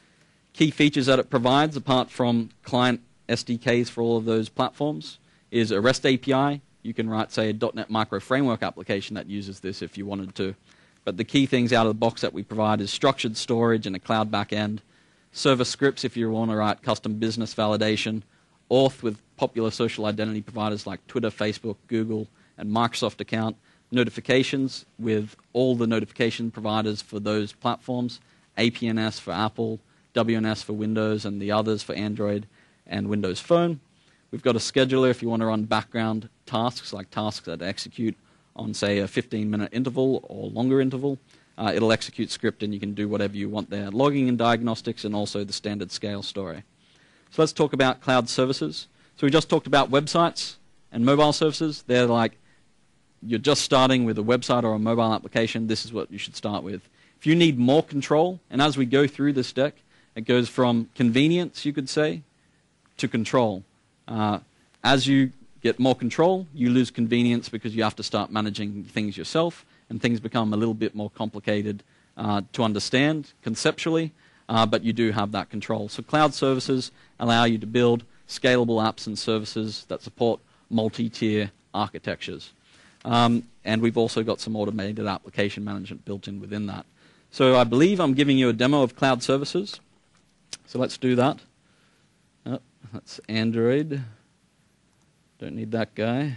Key features that it provides, apart from client S D Ks for all of those platforms, is a REST A P I. You can write, say, a dot net Micro Framework application that uses this if you wanted to. But the key things out of the box that we provide is structured storage and a cloud backend, server scripts if you want to write custom business validation, auth with popular social identity providers like Twitter, Facebook, Google, and Microsoft account, notifications with all the notification providers for those platforms, A P N S for Apple, W N S for Windows, and the others for Android and Windows Phone. We've got a scheduler if you want to run background tasks, like tasks that execute on, say, a fifteen minute interval or longer interval. Uh, it'll execute script and you can do whatever you want there. Logging and diagnostics, and also the standard scale story. So let's talk about cloud services. So we just talked about websites and mobile services. They're like, you're just starting with a website or a mobile application, this is what you should start with. If you need more control, and as we go through this deck, it goes from convenience, you could say, to control. Uh, as you get more control, you lose convenience because you have to start managing things yourself, and things become a little bit more complicated uh, to understand conceptually, uh, but you do have that control. So cloud services allow you to build scalable apps and services that support multi-tier architectures. Um, and we've also got some automated application management built in within that. So I believe I'm giving you a demo of cloud services. So let's do that. Oh, that's Android. Don't need that guy.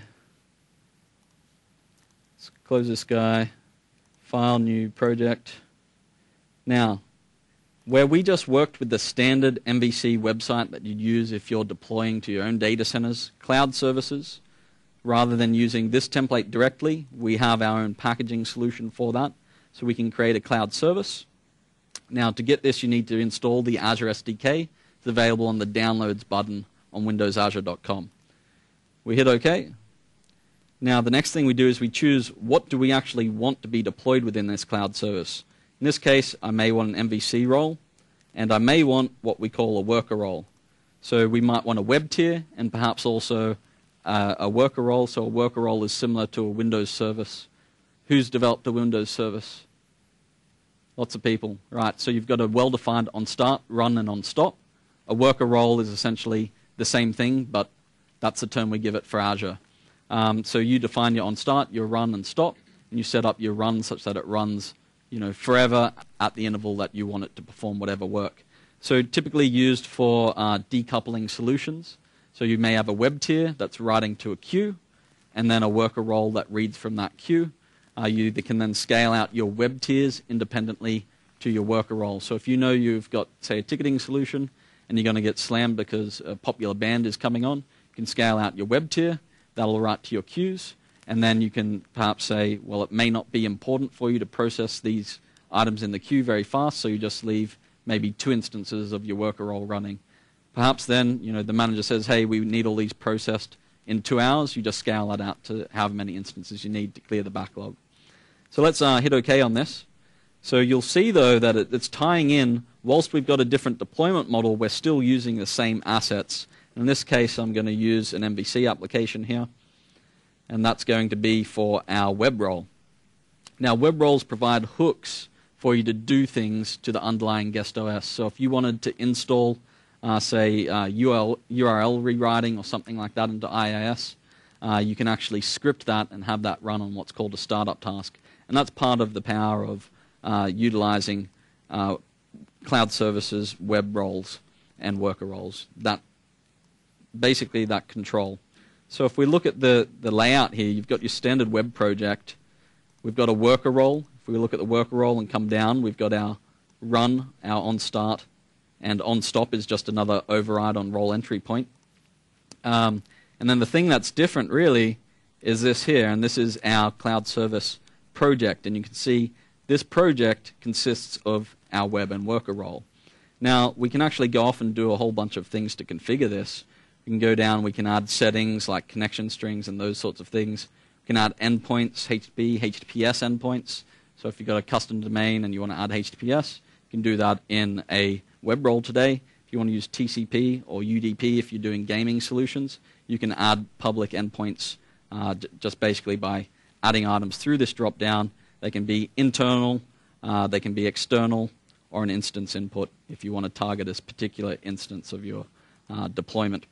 Let's close this guy. File, new project. Now, where we just worked with the standard M V C website that you'd use if you're deploying to your own data centers, cloud services, rather than using this template directly, we have our own packaging solution for that. so we can create a cloud service. Now, to get this, you need to install the Azure S D K. It's available on the Downloads button on windows azure dot com. We hit OK. Now, the next thing we do is we choose what do we actually want to be deployed within this cloud service. In this case, I may want an M V C role, and I may want what we call a worker role. So we might want a web tier and perhaps also uh, a worker role. So a worker role is similar to a Windows service. Who's developed a Windows service? Lots of people, right? So you've got a well-defined on start, run, and on stop. A worker role is essentially the same thing, but that's the term we give it for Azure. Um, so you define your on start, your run, and stop, and you set up your run such that it runs, you know, forever at the interval that you want it to perform whatever work. So typically used for uh, decoupling solutions. So you may have a web tier that's writing to a queue, and then a worker role that reads from that queue. Uh, you can then scale out your web tiers independently to your worker role. So if you know you've got, say, a ticketing solution and you're going to get slammed because a popular band is coming on, you can scale out your web tier. That'll write to your queues. And then you can perhaps say, well, it may not be important for you to process these items in the queue very fast, so you just leave maybe two instances of your worker role running. Perhaps then, you know, the manager says, hey, we need all these processed in two hours. You just scale that out to however many instances you need to clear the backlog. So let's uh, hit OK on this. So you'll see, though, that it, it's tying in. Whilst we've got a different deployment model, we're still using the same assets. In this case, I'm going to use an M V C application here, and that's going to be for our web role. Now, web roles provide hooks for you to do things to the underlying guest O S. So if you wanted to install, uh, say, uh, U R L rewriting or something like that into I I S, uh, you can actually script that and have that run on what's called a startup task. And that's part of the power of uh, utilizing uh, cloud services, web roles, and worker roles. That basically that control. So if we look at the, the layout here, you've got your standard web project. We've got a worker role. If we look at the worker role and come down, we've got our run, our on start, and on stop is just another override on role entry point. Um, and then the thing that's different really is this here, and this is our cloud service project. And you can see this project consists of our web and worker role. Now, we can actually go off and do a whole bunch of things to configure this. We can go down, we can add settings like connection strings and those sorts of things. We can add endpoints, H T T P, H T T P S endpoints. So if you've got a custom domain and you want to add H T T P S, you can do that in a web role today. If you want to use T C P or U D P if you're doing gaming solutions, you can add public endpoints uh, just basically by adding items through this drop-down. They can be internal, uh, they can be external, or an instance input if you want to target this particular instance of your uh, deployment.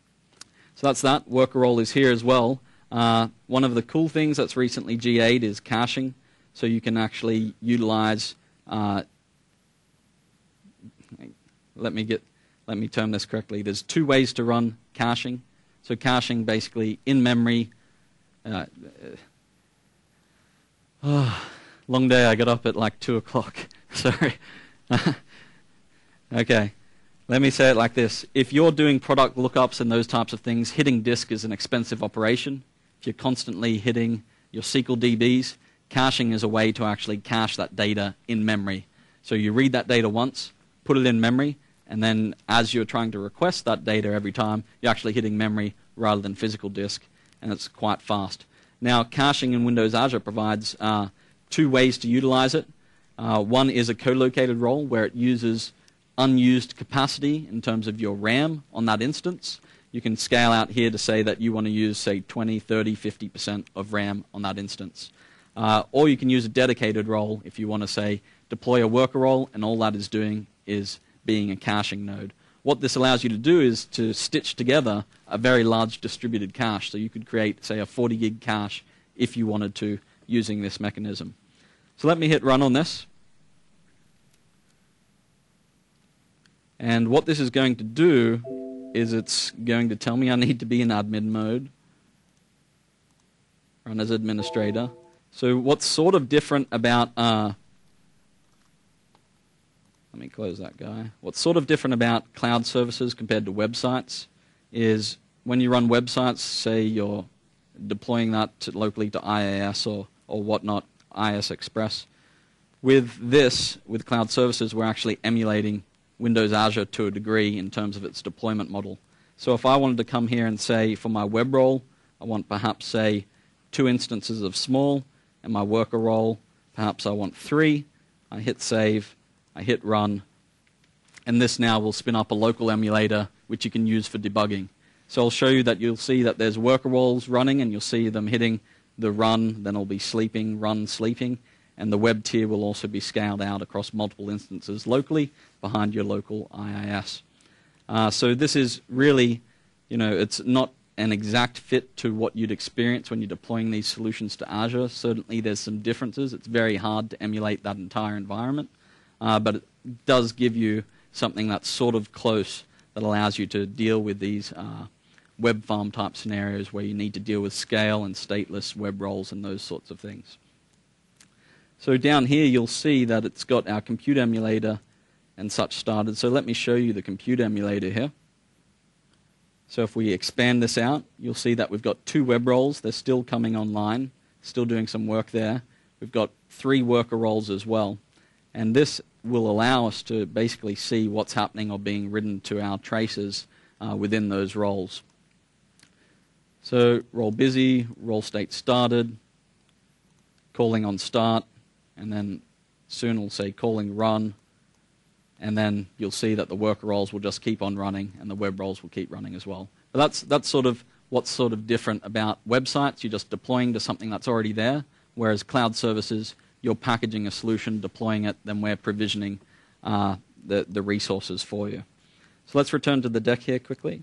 So that's that. Worker role is here as well. Uh, one of the cool things that's recently G A'd is caching. So you can actually utilize, uh, let me get, let me term this correctly. There's two ways to run caching. So caching basically in memory. Uh, oh, long day. I got up at like two o'clock. Sorry. Okay. Let me say it like this. If you're doing product lookups and those types of things, hitting disk is an expensive operation. If you're constantly hitting your S Q L D Bs, caching is a way to actually cache that data in memory. So you read that data once, put it in memory, and then as you're trying to request that data every time, you're actually hitting memory rather than physical disk, and it's quite fast. Now, caching in Windows Azure provides uh, two ways to utilize it. Uh, one is a co-located role where it uses unused capacity in terms of your RAM on that instance. You can scale out here to say that you want to use, say, twenty, thirty, fifty percent of RAM on that instance. Uh, or you can use a dedicated role if you want to, say, deploy a worker role, and all that is doing is being a caching node. What this allows you to do is to stitch together a very large distributed cache. So you could create, say, a forty gig cache if you wanted to using this mechanism. So let me hit run on this. And what this is going to do is it's going to tell me I need to be in admin mode, run as administrator. So what's sort of different about, uh, let me close that guy. What's sort of different about cloud services compared to websites is when you run websites, say you're deploying that to locally to I I S or, or whatnot, I I S Express, with this, with cloud services, we're actually emulating Windows Azure to a degree in terms of its deployment model. So if I wanted to come here and say for my web role, I want perhaps say two instances of small, and my worker role, perhaps I want three. I hit save, I hit run, and this now will spin up a local emulator which you can use for debugging. So I'll show you that you'll see that there's worker roles running, and you'll see them hitting the run, then it'll be sleeping, run, sleeping, and the web tier will also be scaled out across multiple instances locally behind your local I I S. Uh, so this is really, you know, it's not an exact fit to what you'd experience when you're deploying these solutions to Azure. Certainly there's some differences. It's very hard to emulate that entire environment, uh, but it does give you something that's sort of close that allows you to deal with these uh, web farm type scenarios where you need to deal with scale and stateless web roles and those sorts of things. So down here you'll see that it's got our compute emulator and such started. So let me show you the compute emulator here. So if we expand this out, you'll see that we've got two web roles. They're still coming online, still doing some work there. We've got three worker roles as well. And this will allow us to basically see what's happening or being written to our traces uh, within those roles. So role busy, role state started, calling on start, and then soon we'll say calling run, and then you'll see that the worker roles will just keep on running and the web roles will keep running as well. But that's, that's sort of what's sort of different about websites. You're just deploying to something that's already there, whereas cloud services, you're packaging a solution, deploying it, then we're provisioning uh, the, the resources for you. So let's return to the deck here quickly.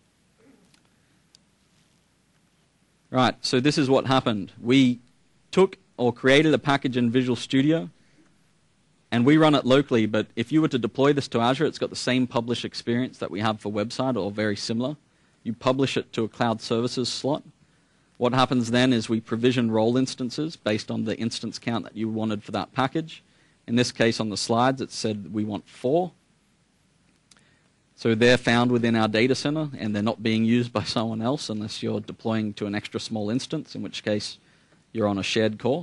Right, so this is what happened. We took or created a package in Visual Studio, and we run it locally, but if you were to deploy this to Azure, it's got the same publish experience that we have for website, or very similar. You publish it to a cloud services slot. What happens then is we provision role instances based on the instance count that you wanted for that package. In this case, on the slides, it said we want four. So they're found within our data center, and they're not being used by someone else unless you're deploying to an extra small instance, in which case you're on a shared core.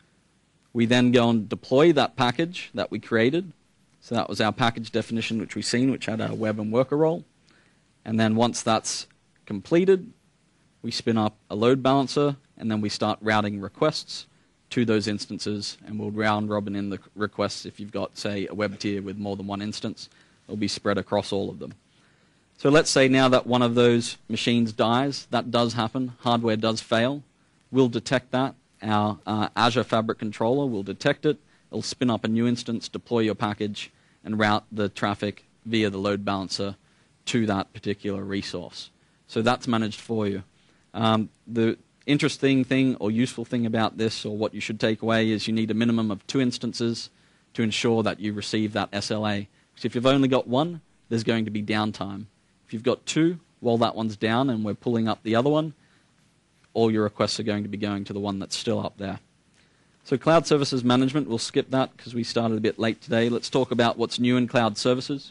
We then go and deploy that package that we created. So that was our package definition, which we've seen, which had our web and worker role. And then once that's completed, we spin up a load balancer, and then we start routing requests to those instances, and we'll round robin in the requests. If you've got, say, a web tier with more than one instance, it'll be spread across all of them. So let's say now that one of those machines dies. That does happen. Hardware does fail. We'll detect that. Our uh, Azure Fabric Controller will detect it. It'll spin up a new instance, deploy your package, and route the traffic via the load balancer to that particular resource. So that's managed for you. Um, the interesting thing or useful thing about this, or what you should take away, is you need a minimum of two instances to ensure that you receive that S L A. Because if you've only got one, there's going to be downtime. If you've got two, while that one's down and we're pulling up the other one, all your requests are going to be going to the one that's still up there. So cloud services management, we'll skip that because we started a bit late today. Let's talk about what's new in cloud services.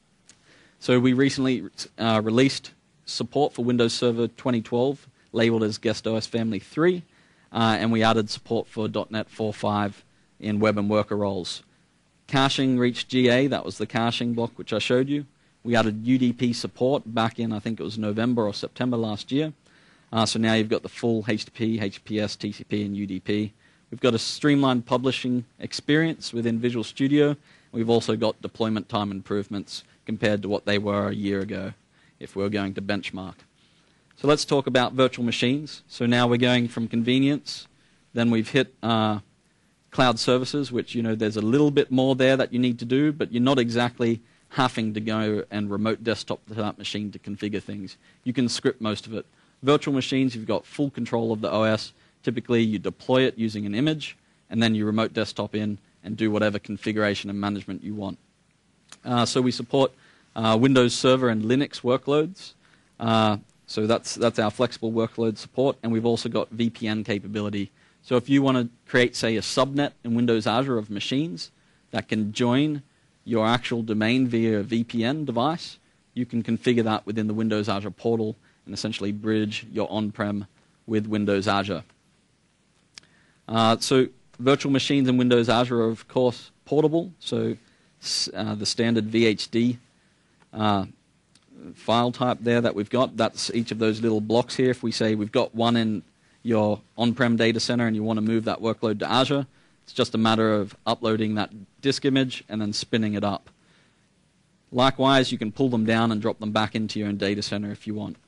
So we recently uh, released support for Windows Server twenty twelve, labeled as Guest O S Family three, uh, and we added support for .NET four point five in web and worker roles. Caching reached G A, that was the caching block which I showed you. We added U D P support back in, I think it was November or September last year. Uh, so now you've got the full H T T P, H T T P S, T C P, and U D P. We've got a streamlined publishing experience within Visual Studio. We've also got deployment time improvements compared to what they were a year ago, if we're going to benchmark. So let's talk about virtual machines. So now we're going from convenience, then we've hit uh, cloud services, which, you know, there's a little bit more there that you need to do, but you're not exactly having to go and remote desktop to that machine to configure things. You can script most of it. Virtual machines, you've got full control of the O S. Typically, you deploy it using an image, and then you remote desktop in and do whatever configuration and management you want. Uh, so we support uh, Windows Server and Linux workloads. Uh, so that's, that's our flexible workload support, and we've also got V P N capability. So if you want to create, say, a subnet in Windows Azure of machines that can join your actual domain via a V P N device, you can configure that within the Windows Azure portal and essentially bridge your on-prem with Windows Azure. Uh, so virtual machines in Windows Azure are, of course, portable, so uh, the standard V H D uh, file type there that we've got, that's each of those little blocks here. If we say we've got one in your on-prem data center and you want to move that workload to Azure, it's just a matter of uploading that disk image and then spinning it up. Likewise, you can pull them down and drop them back into your own data center if you want.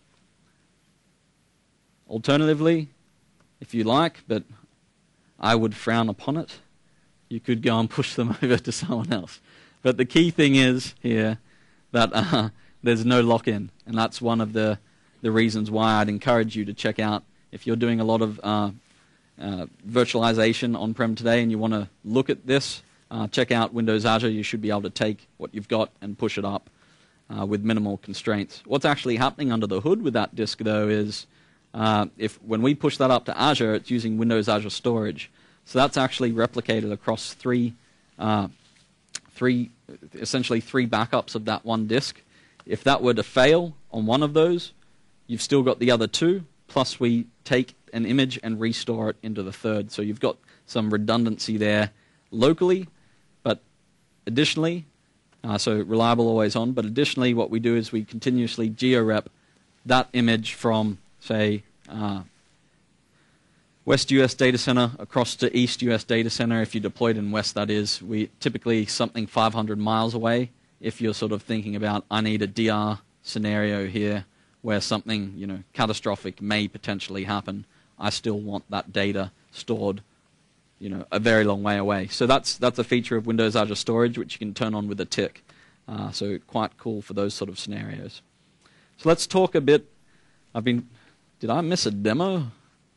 Alternatively, if you like, but I would frown upon it, you could go and push them over to someone else. But the key thing is here that uh, there's no lock-in, and that's one of the, the reasons why I'd encourage you to check out, if you're doing a lot of uh, uh, virtualization on-prem today and you want to look at this, uh, check out Windows Azure. You should be able to take what you've got and push it up uh, with minimal constraints. What's actually happening under the hood with that disk, though, is uh, if when we push that up to Azure, it's using Windows Azure Storage. So that's actually replicated across three, uh, three, essentially three backups of that one disk. If that were to fail on one of those, you've still got the other two, plus we take an image and restore it into the third. So you've got some redundancy there locally, but additionally, uh, so reliable always on, but additionally what we do is we continuously geo-rep that image from, say, uh, West U S data center across to East U S data center. If you deployed in West, that is, we typically something five hundred miles away. If you're sort of thinking about, I need a D R scenario here where something, you know, catastrophic may potentially happen, I still want that data stored, you know, a very long way away. So that's that's a feature of Windows Azure Storage, which you can turn on with a tick. Uh, so quite cool for those sort of scenarios. So let's talk a bit. I've been, did I miss a demo?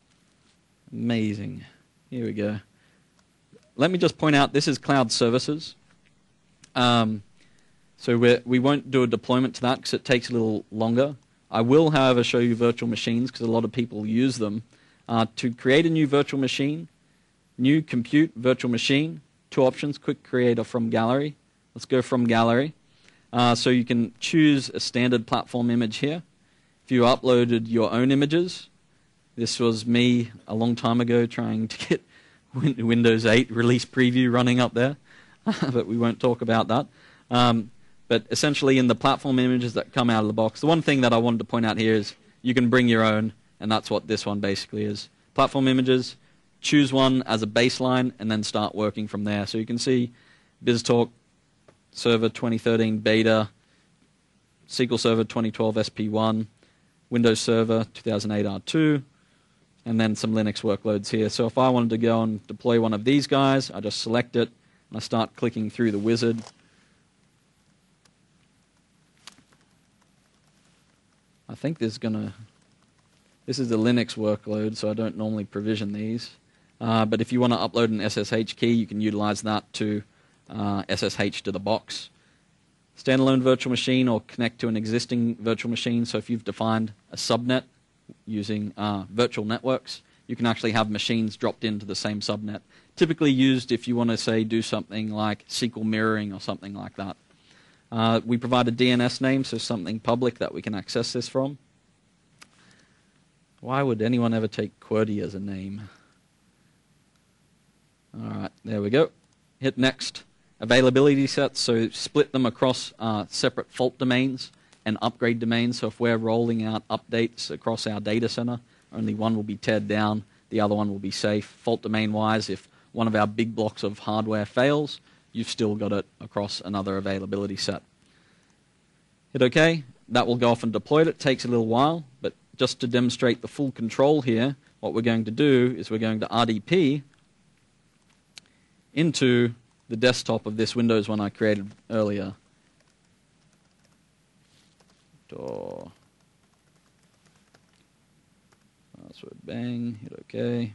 Amazing. Here we go. Let me just point out, this is cloud services. Um, so we're, we won't do a deployment to that because it takes a little longer. I will, however, show you virtual machines because a lot of people use them. Uh, to create a new virtual machine, new compute virtual machine, two options, quick create or from gallery. Let's go from gallery. Uh, so you can choose a standard platform image here. If you uploaded your own images, this was me a long time ago trying to get win Windows eight release preview running up there, but we won't talk about that. Um, but essentially in the platform images that come out of the box, the one thing that I wanted to point out here is you can bring your own, and that's what this one basically is. Platform images, choose one as a baseline, and then start working from there. So you can see BizTalk Server twenty thirteen Beta, S Q L Server twenty twelve S P one, Windows Server two thousand eight R two, and then some Linux workloads here. So if I wanted to go and deploy one of these guys, I just select it, and I start clicking through the wizard. I think there's going to... This is the Linux workload, so I don't normally provision these. Uh, but if you want to upload an S S H key, you can utilize that to uh, S S H to the box. Standalone virtual machine or connect to an existing virtual machine. So if you've defined a subnet using uh, virtual networks, you can actually have machines dropped into the same subnet. Typically used if you want to, say, do something like S Q L mirroring or something like that. Uh, we provide a D N S name, so something public that we can access this from. Why would anyone ever take QWERTY as a name? All right, there we go. Hit next. Availability sets, so split them across uh, separate fault domains and upgrade domains. So if we're rolling out updates across our data center, only one will be teared down, the other one will be safe. Fault domain-wise, if one of our big blocks of hardware fails, you've still got it across another availability set. Hit OK. That will go off and deploy it. It takes a little while, but just to demonstrate the full control here, what we're going to do is we're going to R D P into the desktop of this Windows one I created earlier. Door. Password, bang, hit OK.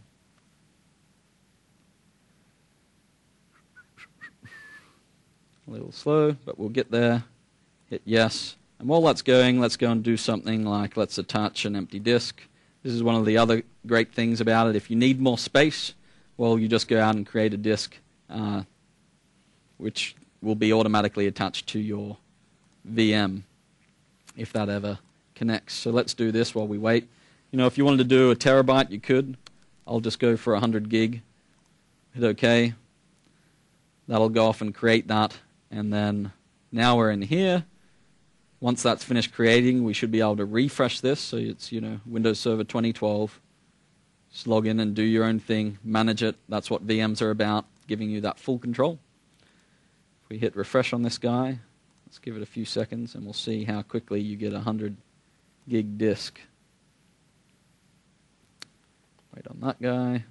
A little slow, but we'll get there. Hit yes. And while that's going, let's go and do something like let's attach an empty disk. This is one of the other great things about it. If you need more space, well, you just go out and create a disk, uh, which will be automatically attached to your V M if that ever connects. So let's do this while we wait. You know, if you wanted to do a terabyte, you could. I'll just go for one hundred gig. Hit OK. That'll go off and create that. And then now we're in here. Once that's finished creating, we should be able to refresh this. So it's, you know, Windows Server twenty twelve. Just log in and do your own thing, manage it. That's what V Ms are about, giving you that full control. If we hit refresh on this guy, let's give it a few seconds, and we'll see how quickly you get a one hundred gig disk. Wait on that guy.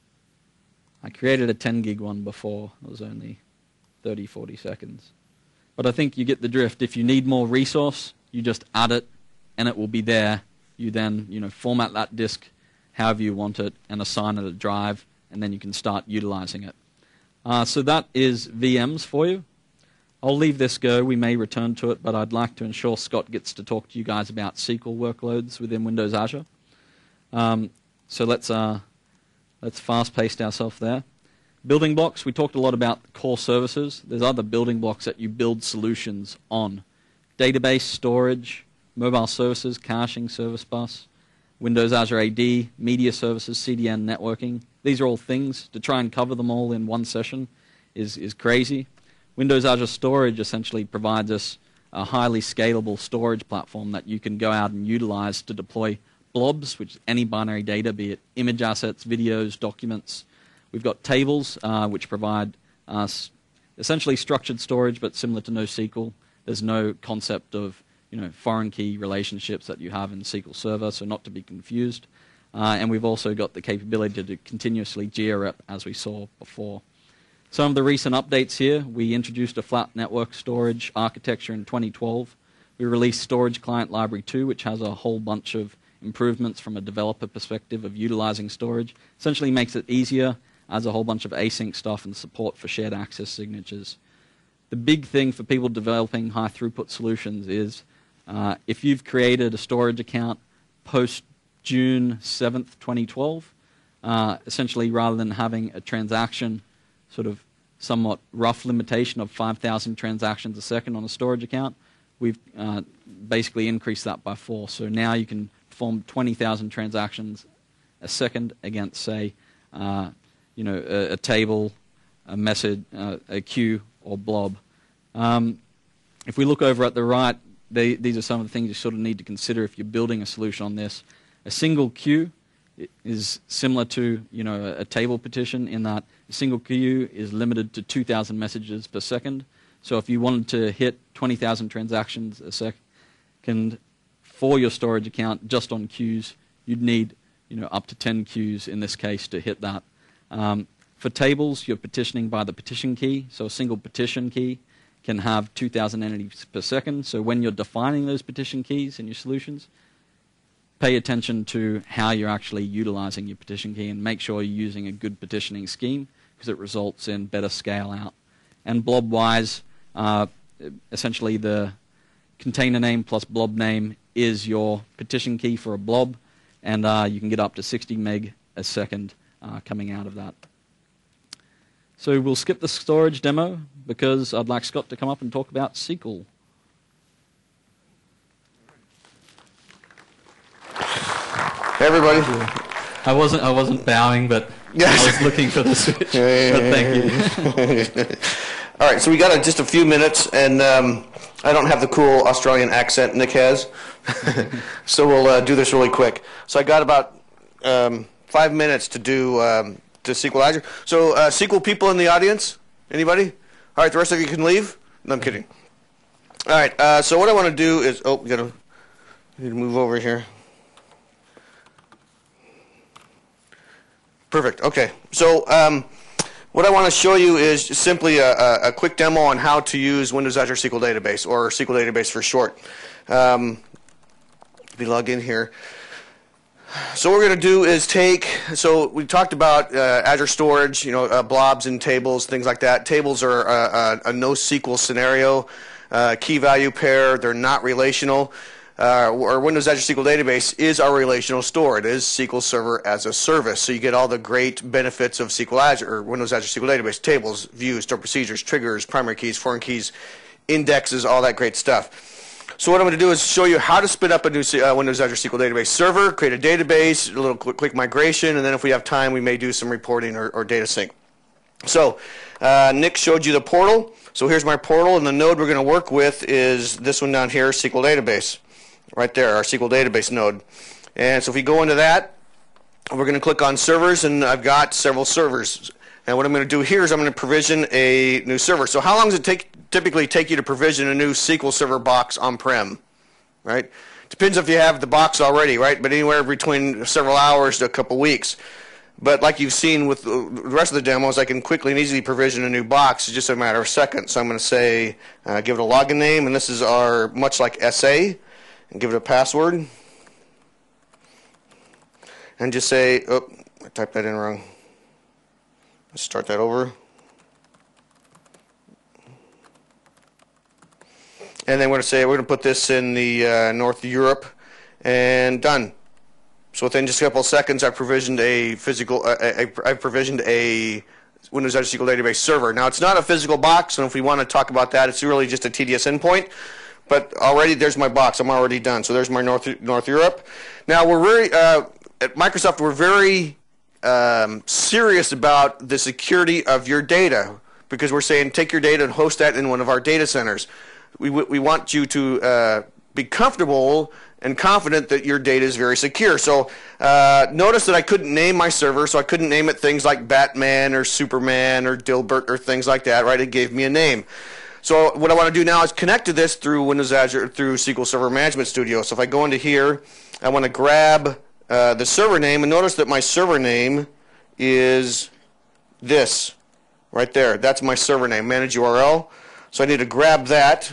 I created a ten gig one before. It was only thirty, forty seconds. But I think you get the drift. If you need more resource, you just add it, and it will be there. You then, you know, format that disk however you want it and assign it a drive, and then you can start utilizing it. Uh, so that is V Ms for you. I'll leave this go. We may return to it, but I'd like to ensure Scott gets to talk to you guys about S Q L workloads within Windows Azure. Um, so let's uh, let's fast-pace ourselves there. Building blocks, we talked a lot about core services. There's other building blocks that you build solutions on. Database, storage, mobile services, caching, service bus, Windows Azure A D, media services, C D N, networking. These are all things. To try and cover them all in one session is, is crazy. Windows Azure Storage essentially provides us a highly scalable storage platform that you can go out and utilize to deploy blobs, which is any binary data, be it image assets, videos, documents. We've got tables, uh, which provide us essentially structured storage, but similar to NoSQL. There's no concept of, you know, foreign key relationships that you have in S Q L Server, so not to be confused. Uh, and we've also got the capability to continuously geo-rep, as we saw before. Some of the recent updates here, we introduced a flat network storage architecture in twenty twelve. We released Storage Client Library two, which has a whole bunch of improvements from a developer perspective of utilizing storage. Essentially makes it easier, adds a whole bunch of async stuff and support for shared access signatures. The big thing for people developing high throughput solutions is uh, if you've created a storage account post June seventh, twenty twelve, uh, essentially rather than having a transaction sort of somewhat rough limitation of five thousand transactions a second on a storage account, we've uh, basically increased that by four. So now you can perform twenty thousand transactions a second against, say, uh, you know, a, a table, a message, uh, a queue, or blob. Um, if we look over at the right, they, these are some of the things you sort of need to consider if you're building a solution on this. A single queue is similar to, you know, a, a table partition in that a single queue is limited to two thousand messages per second. So if you wanted to hit twenty thousand transactions a second for your storage account just on queues, you'd need, you know, up to ten queues in this case to hit that. Um, for tables, you're petitioning by the petition key. So a single petition key can have two thousand entities per second. So when you're defining those petition keys in your solutions, pay attention to how you're actually utilizing your petition key and make sure you're using a good petitioning scheme because it results in better scale out. And blob-wise, uh, essentially the container name plus blob name is your petition key for a blob, and uh, you can get up to sixty meg a second uh, coming out of that. So we'll skip the storage demo because I'd like Scott to come up and talk about S Q L. Hey everybody. I wasn't I wasn't bowing, but I was looking for the switch. But thank you. All right, so we got a, just a few minutes, and um, I don't have the cool Australian accent Nick has, so we'll uh, do this really quick. So I got about um, five minutes to do um, to S Q L Azure. So uh, S Q L people in the audience, anybody? All right, the rest of you can leave. No, I'm kidding. All right, uh, so what I want to do is, oh, we gotta need to move over here. Perfect. Okay. So um, what I want to show you is simply a, a, a quick demo on how to use Windows Azure S Q L Database, or S Q L Database for short. Um, let me log in here. So what we're going to do is take, so we talked about uh, Azure Storage, you know, uh, blobs and tables, things like that. Tables are a, a, a NoSQL scenario, uh, key value pair. They're not relational. Uh, or Windows Azure S Q L Database is our relational store. It is S Q L Server as a service. So you get all the great benefits of S Q L Azure, or Windows Azure S Q L Database: tables, views, stored procedures, triggers, primary keys, foreign keys, indexes, all that great stuff. So what I'm going to do is show you how to spin up a new uh, Windows Azure S Q L Database server, create a database, a little quick, quick migration, and then if we have time, we may do some reporting or, or data sync. So uh, Nick showed you the portal. So here's my portal, and the node we're going to work with is this one down here, S Q L Database. Right there, our S Q L Database node. And so if we go into that, we're going to click on servers, and I've got several servers. And what I'm going to do here is I'm going to provision a new server. So how long does it take, typically take you to provision a new S Q L Server box on-prem? Right? Depends if you have the box already, right? But anywhere between several hours to a couple weeks. But like you've seen with the rest of the demos, I can quickly and easily provision a new box. It's just a matter of seconds. So I'm going to say, uh, give it a login name, and this is our, much like S A, and give it a password. And just say, oh, I typed that in wrong. Let's start that over. And then we're going to say, we're going to put this in the uh, North Europe, and done. So within just a couple of seconds, I've provisioned a physical, uh, I, I've provisioned a Windows Azure S Q L Database server. Now it's not a physical box, and if we want to talk about that, it's really just a T D S endpoint. But already there's my box. I'm already done. So there's my North North Europe. Now we're very uh, at Microsoft. We're very um, serious about the security of your data, because we're saying take your data and host that in one of our data centers. We we want you to uh, be comfortable and confident that your data is very secure. So uh, notice that I couldn't name my server, so I couldn't name it things like Batman or Superman or Dilbert or things like that, right? It gave me a name. So what I want to do now is connect to this through Windows Azure, through S Q L Server Management Studio. So if I go into here, I want to grab uh, the server name, and notice that my server name is this, right there. That's my server name, manage U R L. So I need to grab that.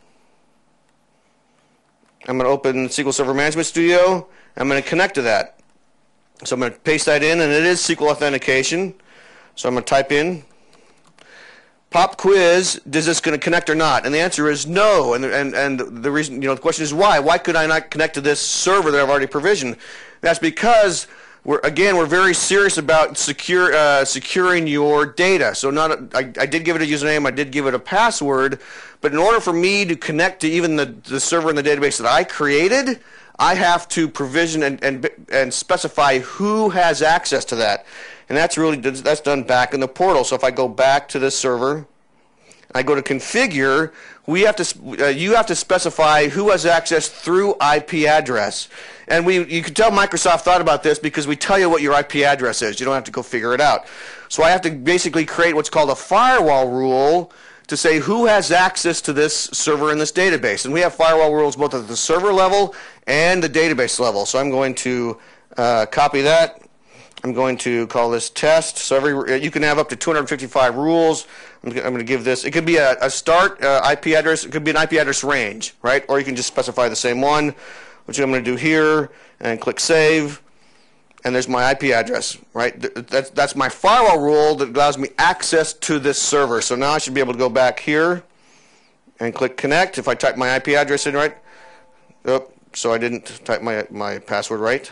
I'm going to open S Q L Server Management Studio. I'm going to connect to that. So I'm going to paste that in, and it is S Q L authentication. So I'm going to type in pop quiz, is this going to connect or not? And the answer is no. And, and, and the reason, you know, the question is why? Why could I not connect to this server that I've already provisioned? That's because, we're, again, we're very serious about secure, uh, securing your data. So not a, I, I did give it a username, I did give it a password, but in order for me to connect to even the, the server in the database that I created, I have to provision and, and, and specify who has access to that. And that's really that's done back in the portal. So if I go back to this server, I go to configure, we have to uh, you have to specify who has access through I P address. And we you can tell Microsoft thought about this because we tell you what your I P address is. You don't have to go figure it out. So I have to basically create what's called a firewall rule to say who has access to this server in this database. And we have firewall rules both at the server level and the database level. So I'm going to uh, copy that. I'm going to call this test. So every you can have up to two hundred fifty-five rules. I'm going to give this. It could be a, a start uh, I P address. It could be an I P address range, right? Or you can just specify the same one, which I'm going to do here, and click save. And there's my I P address, right? That's that's my firewall rule that allows me access to this server. So now I should be able to go back here and click connect. If I type my I P address in right, oh, so I didn't type my my password right.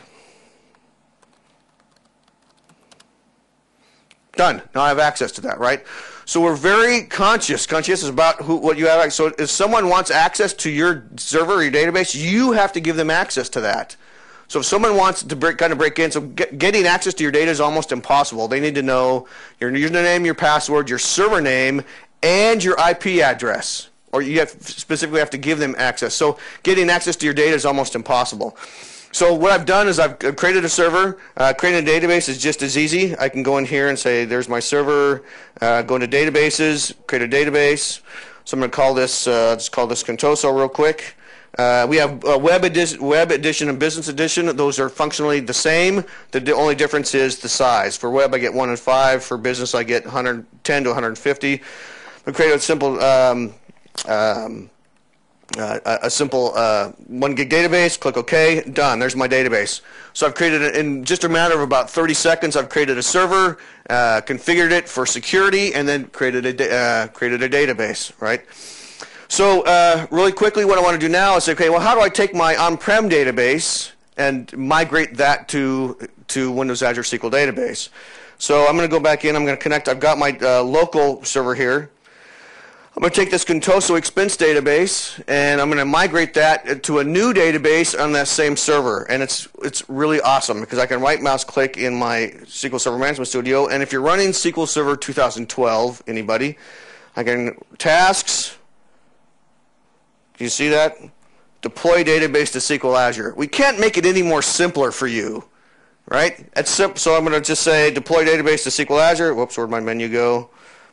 Done. Now I have access to that, right? So we're very conscious, conscientious about who, what you have. So if someone wants access to your server or your database, you have to give them access to that. So if someone wants to break, kind of break in, so get, getting access to your data is almost impossible. They need to know your username, your password, your server name, and your I P address. Or you have specifically have to give them access. So getting access to your data is almost impossible. So what I've done is I've created a server. Uh, creating a database is just as easy. I can go in here and say, there's my server. Uh, go into databases, create a database. So I'm going to call this, uh, let's call this Contoso real quick. Uh, we have uh, web, edi web edition and business edition. Those are functionally the same. The, the only difference is the size. For web, I get one and five. For business, I get one hundred ten to one hundred fifty. We create a simple um, um, Uh, a, a simple uh, one gig database, click OK, done. There's my database. So I've created it in just a matter of about thirty seconds. I've created a server, uh, configured it for security, and then created a, uh, created a database, right? So uh, really quickly, what I want to do now is say, okay, well, how do I take my on-prem database and migrate that to, to Windows Azure S Q L Database? So I'm going to go back in. I'm going to connect. I've got my uh, local server here. I'm going to take this Contoso expense database and I'm going to migrate that to a new database on that same server. And it's it's really awesome because I can right mouse click in my S Q L Server Management Studio. And if you're running S Q L Server two thousand twelve, anybody, I can tasks. Do you see that? Deploy database to S Q L Azure. We can't make it any more simpler for you, right? It's simple. So I'm going to just say deploy database to S Q L Azure. Whoops, where'd my menu go?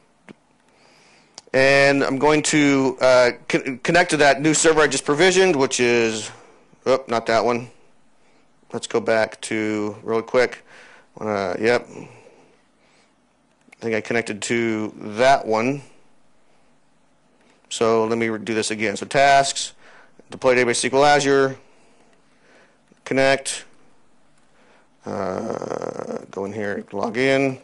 And I'm going to uh, co connect to that new server I just provisioned, which is, oh, not that one. Let's go back to, really quick. Uh, yep. I think I connected to that one. So let me do this again. So tasks, deploy database S Q L Azure, connect, uh, go in here, log in.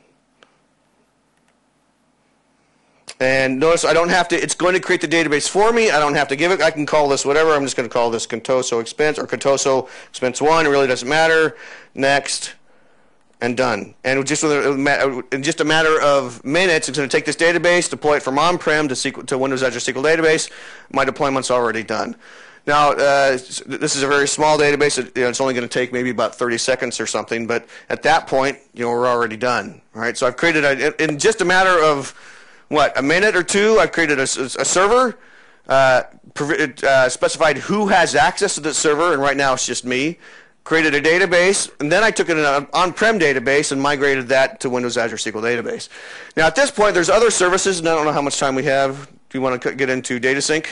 And notice I don't have to, it's going to create the database for me. I don't have to give it, I can call this whatever. I'm just going to call this Contoso expense or Contoso expense one. It really doesn't matter. Next, and done. And just in just a matter of minutes, it's going to take this database, deploy it from on-prem to, to Windows Azure S Q L Database. My deployment's already done. Now, uh, this is a very small database. It, you know, it's only going to take maybe about thirty seconds or something. But at that point, you know, we're already done. All right. So I've created a, in just a matter of what, a minute or two, I've created a, a server, uh, uh, specified who has access to this server, and right now it's just me. Created a database, and then I took it in an on-prem database and migrated that to Windows Azure S Q L Database. Now at this point, there's other services, and I don't know how much time we have. Do you want to get into data sync?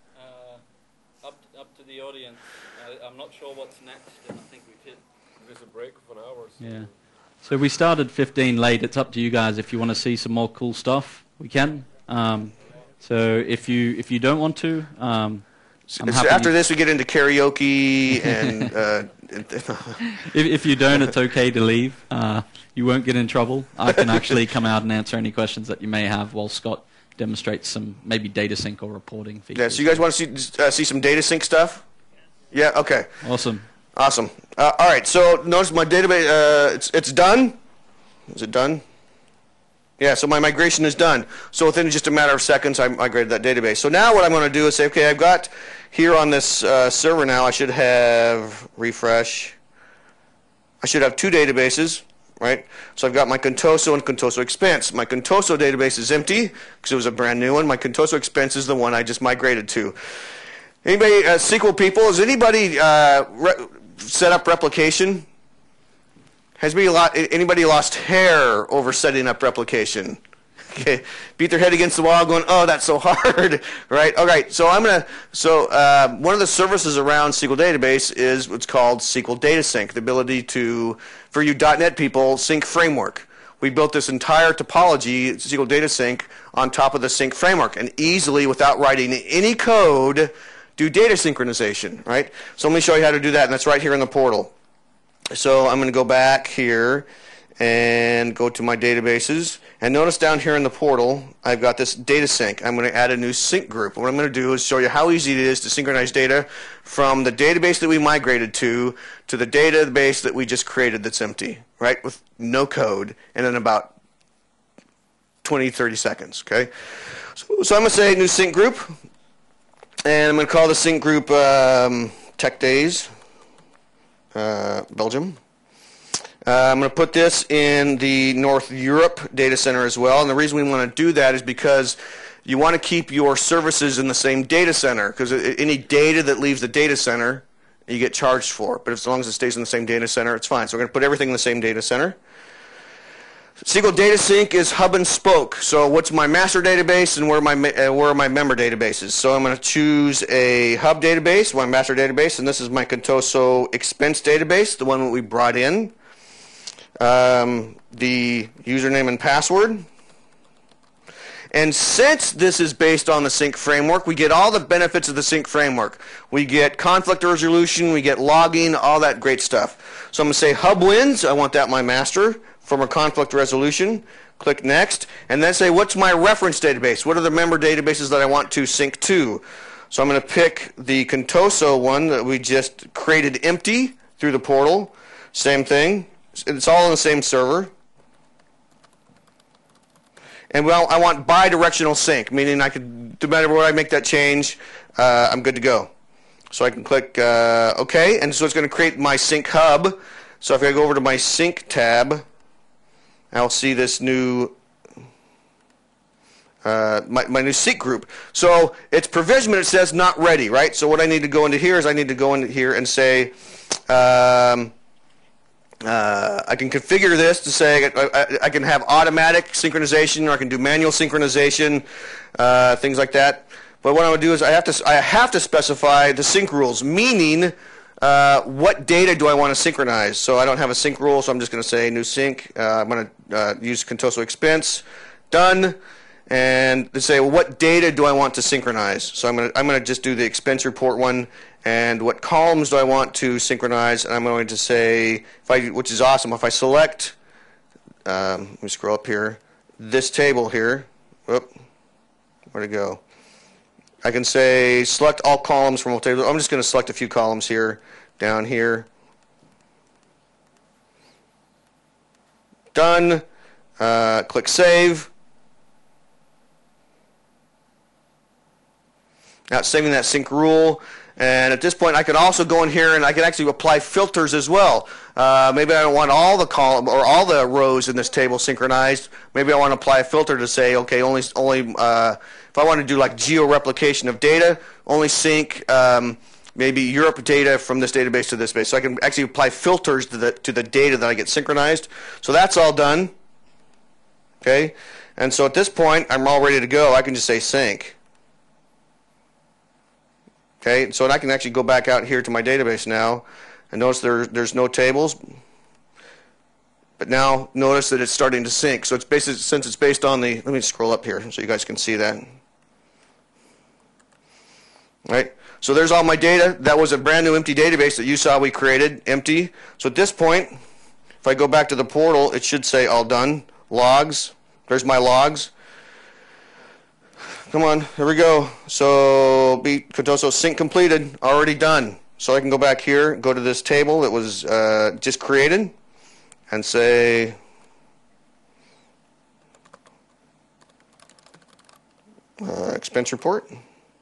Uh, up, up to the audience. I, I'm not sure what's next, and I think we've hit there's a break for hours. Yeah. So we started fifteen late. It's up to you guys. If you want to see some more cool stuff, we can. Um, so if you if you don't want to, um, so after this we get into karaoke and. Uh, if, if you don't, it's okay to leave. Uh, you won't get in trouble. I can actually come out and answer any questions that you may have while Scott demonstrates some maybe data sync or reporting features. Yeah. So you guys want to see uh, see some data sync stuff? Yeah. Okay. Awesome. Awesome. Uh, all right. So notice my database. Uh, it's it's done. Is it done? Yeah, so my migration is done. So within just a matter of seconds, I migrated that database. So now what I'm going to do is say, okay, I've got here on this uh, server now, I should have, refresh, I should have two databases, right? So I've got my Contoso and Contoso expense. My Contoso database is empty because it was a brand new one. My Contoso expense is the one I just migrated to. Anybody, uh, S Q L people, has anybody uh, set up replication? Has anybody lost hair over setting up replication? Okay, beat their head against the wall, going, "Oh, that's so hard!" Right? All right. So I'm gonna. So uh, one of the services around S Q L Database is what's called S Q L Data Sync, the ability to, for you .dot net people, sync framework. We built this entire topology, S Q L Data Sync, on top of the sync framework, and easily, without writing any code, do data synchronization. Right? So let me show you how to do that, and that's right here in the portal. So I'm going to go back here and go to my databases. And notice down here in the portal, I've got this data sync. I'm going to add a new sync group. What I'm going to do is show you how easy it is to synchronize data from the database that we migrated to to the database that we just created that's empty, right, with no code, and in about twenty, thirty seconds, okay? So, so I'm going to say new sync group, and I'm going to call the sync group um, Tech Days. Uh, Belgium. Uh, I'm going to put this in the North Europe data center as well, and the reason we want to do that is because you want to keep your services in the same data center, because any data that leaves the data center you get charged for, but as long as it stays in the same data center, it's fine. So we're going to put everything in the same data center. S Q L Data Sync is hub and spoke. So what's my master database and where are my, uh, where are my member databases? So I'm going to choose a hub database, my master database, and this is my Contoso expense database, the one that we brought in. Um, the username and password. And since this is based on the sync framework, we get all the benefits of the sync framework. We get conflict resolution, we get logging, all that great stuff. So I'm going to say hub wins, I want that my master. From a conflict resolution, click next, and then say what's my reference database? What are the member databases that I want to sync to? So I'm going to pick the Contoso one that we just created empty through the portal. Same thing. It's all on the same server. And well, I want bidirectional sync, meaning I could no matter where I make that change, uh, I'm good to go. So I can click uh, OK, and so it's going to create my sync hub. So if I go over to my sync tab, I'll see this new uh, my, my new sync group. So it's provisioned, but it says not ready, right? So what I need to go into here is I need to go into here and say, um, uh, I can configure this to say I, I, I can have automatic synchronization, or I can do manual synchronization, uh, things like that. But what I would do is I have to I have to specify the sync rules, meaning uh, what data do I want to synchronize. So I don't have a sync rule, so I'm just going to say new sync. Uh, I'm going to uh, use Contoso expense. Done. And to say, well, what data do I want to synchronize? So I'm going to I'm going to just do the expense report one. And what columns do I want to synchronize? And I'm going to say, if I, which is awesome, if I select, um, let me scroll up here, this table here. Whoop, where'd it go? I can say select all columns from all tables. I'm just going to select a few columns here, down here. Done. Uh, click Save. Now it's saving that sync rule. And at this point, I can also go in here and I can actually apply filters as well. Uh, maybe I don't want all the column or all the rows in this table synchronized. Maybe I want to apply a filter to say, okay, only only uh, if I want to do like geo-replication of data, only sync um, maybe Europe data from this database to this base. So I can actually apply filters to the to the data that I get synchronized. So that's all done. Okay, and so at this point, I'm all ready to go. I can just say sync. Okay, so I can actually go back out here to my database now, and notice there, there's no tables. But now notice that it's starting to sync. So it's based, since it's based on the, let me scroll up here so you guys can see that. Right, so there's all my data. That was a brand new empty database that you saw we created, empty. So at this point, if I go back to the portal, it should say all done. Logs, there's my logs. Come on, here we go. So be Contoso sync completed, already done. So I can go back here, go to this table that was uh, just created, and say uh, expense report.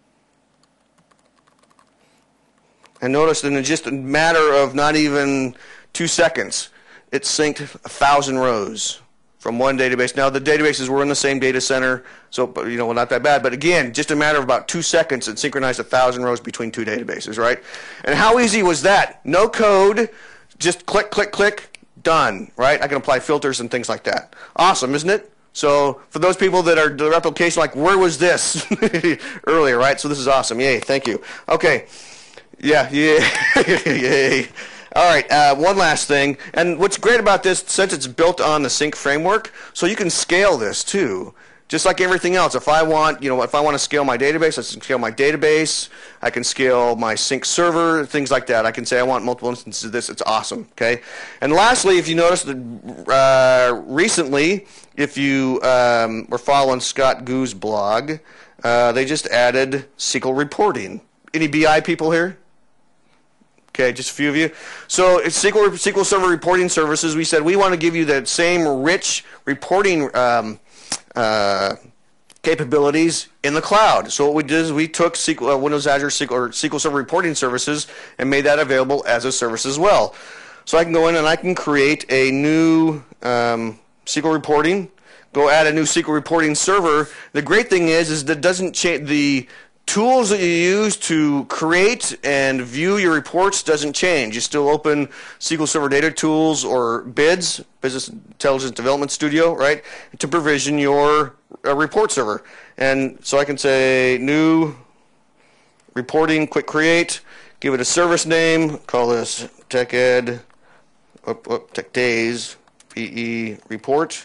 And notice that in just a matter of not even two seconds, it synced a thousand rows from one database. Now the databases were in the same data center, so you know, well, not that bad. But again, just a matter of about two seconds, it synchronized a thousand rows between two databases, right? And how easy was that? No code, just click, click, click, done, right? I can apply filters and things like that. Awesome, isn't it? So for those people that are the replication, like, where was this earlier, right? So this is awesome. Yay, thank you. Okay, yeah, yay, yay. All right, uh, one last thing, and what's great about this, since it's built on the sync framework, so you can scale this too, just like everything else. If I want, you know, if I want to scale my database, I can scale my database. I can scale my sync server, things like that. I can say I want multiple instances of this. It's awesome. Okay, and lastly, if you notice that uh, recently, if you um, were following Scott Goo's blog, uh, they just added S Q L reporting. Any B I people here? Okay, just a few of you. So it's S Q L, S Q L Server reporting services. We said we want to give you the same rich reporting um, uh, capabilities in the cloud. So what we did is we took S Q L, uh, Windows Azure S Q L, or S Q L Server reporting services and made that available as a service as well. So I can go in and I can create a new um, S Q L reporting, go add a new S Q L reporting server. The great thing is, is that it doesn't change the tools that you use to create and view your reports doesn't change. You still open S Q L Server Data Tools or B I D S, Business Intelligence Development Studio, right, to provision your uh, report server. And so I can say new reporting, quick create, give it a service name, call this TechEd, up, up, Tech Days, P E report,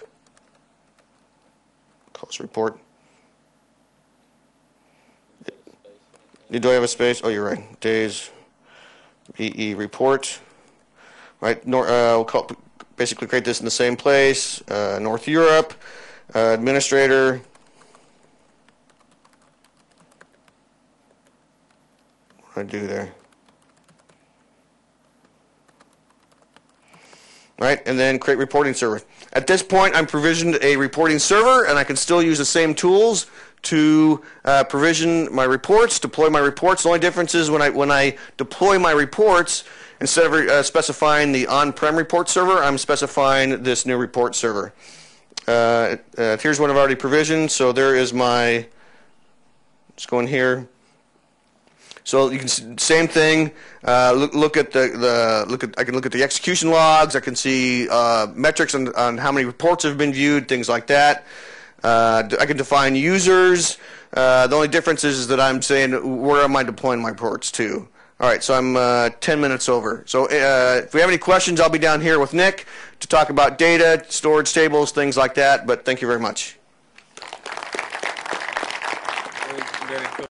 call this report. Do I have a space? Oh, you're right. Days, P E report. Right. Nor, uh, we'll call, basically create this in the same place. Uh, North Europe, uh, administrator. What do I do there? Right, and then create reporting server. At this point, I'm provisioned a reporting server, and I can still use the same tools to uh, provision my reports, deploy my reports. The only difference is when I when I deploy my reports, instead of uh, specifying the on-prem report server, I'm specifying this new report server. Uh, uh, here's one I've already provisioned. So there is my. Let's go in here. So you can same thing. Uh, look, look at the, the look at. I can look at the execution logs. I can see uh, metrics on, on how many reports have been viewed, things like that. Uh, I can define users. Uh, the only difference is that I'm saying where am I deploying my reports to. All right, so I'm uh, ten minutes over. So uh, if we have any questions, I'll be down here with Nick to talk about data, storage tables, things like that. But thank you very much. Very, very cool.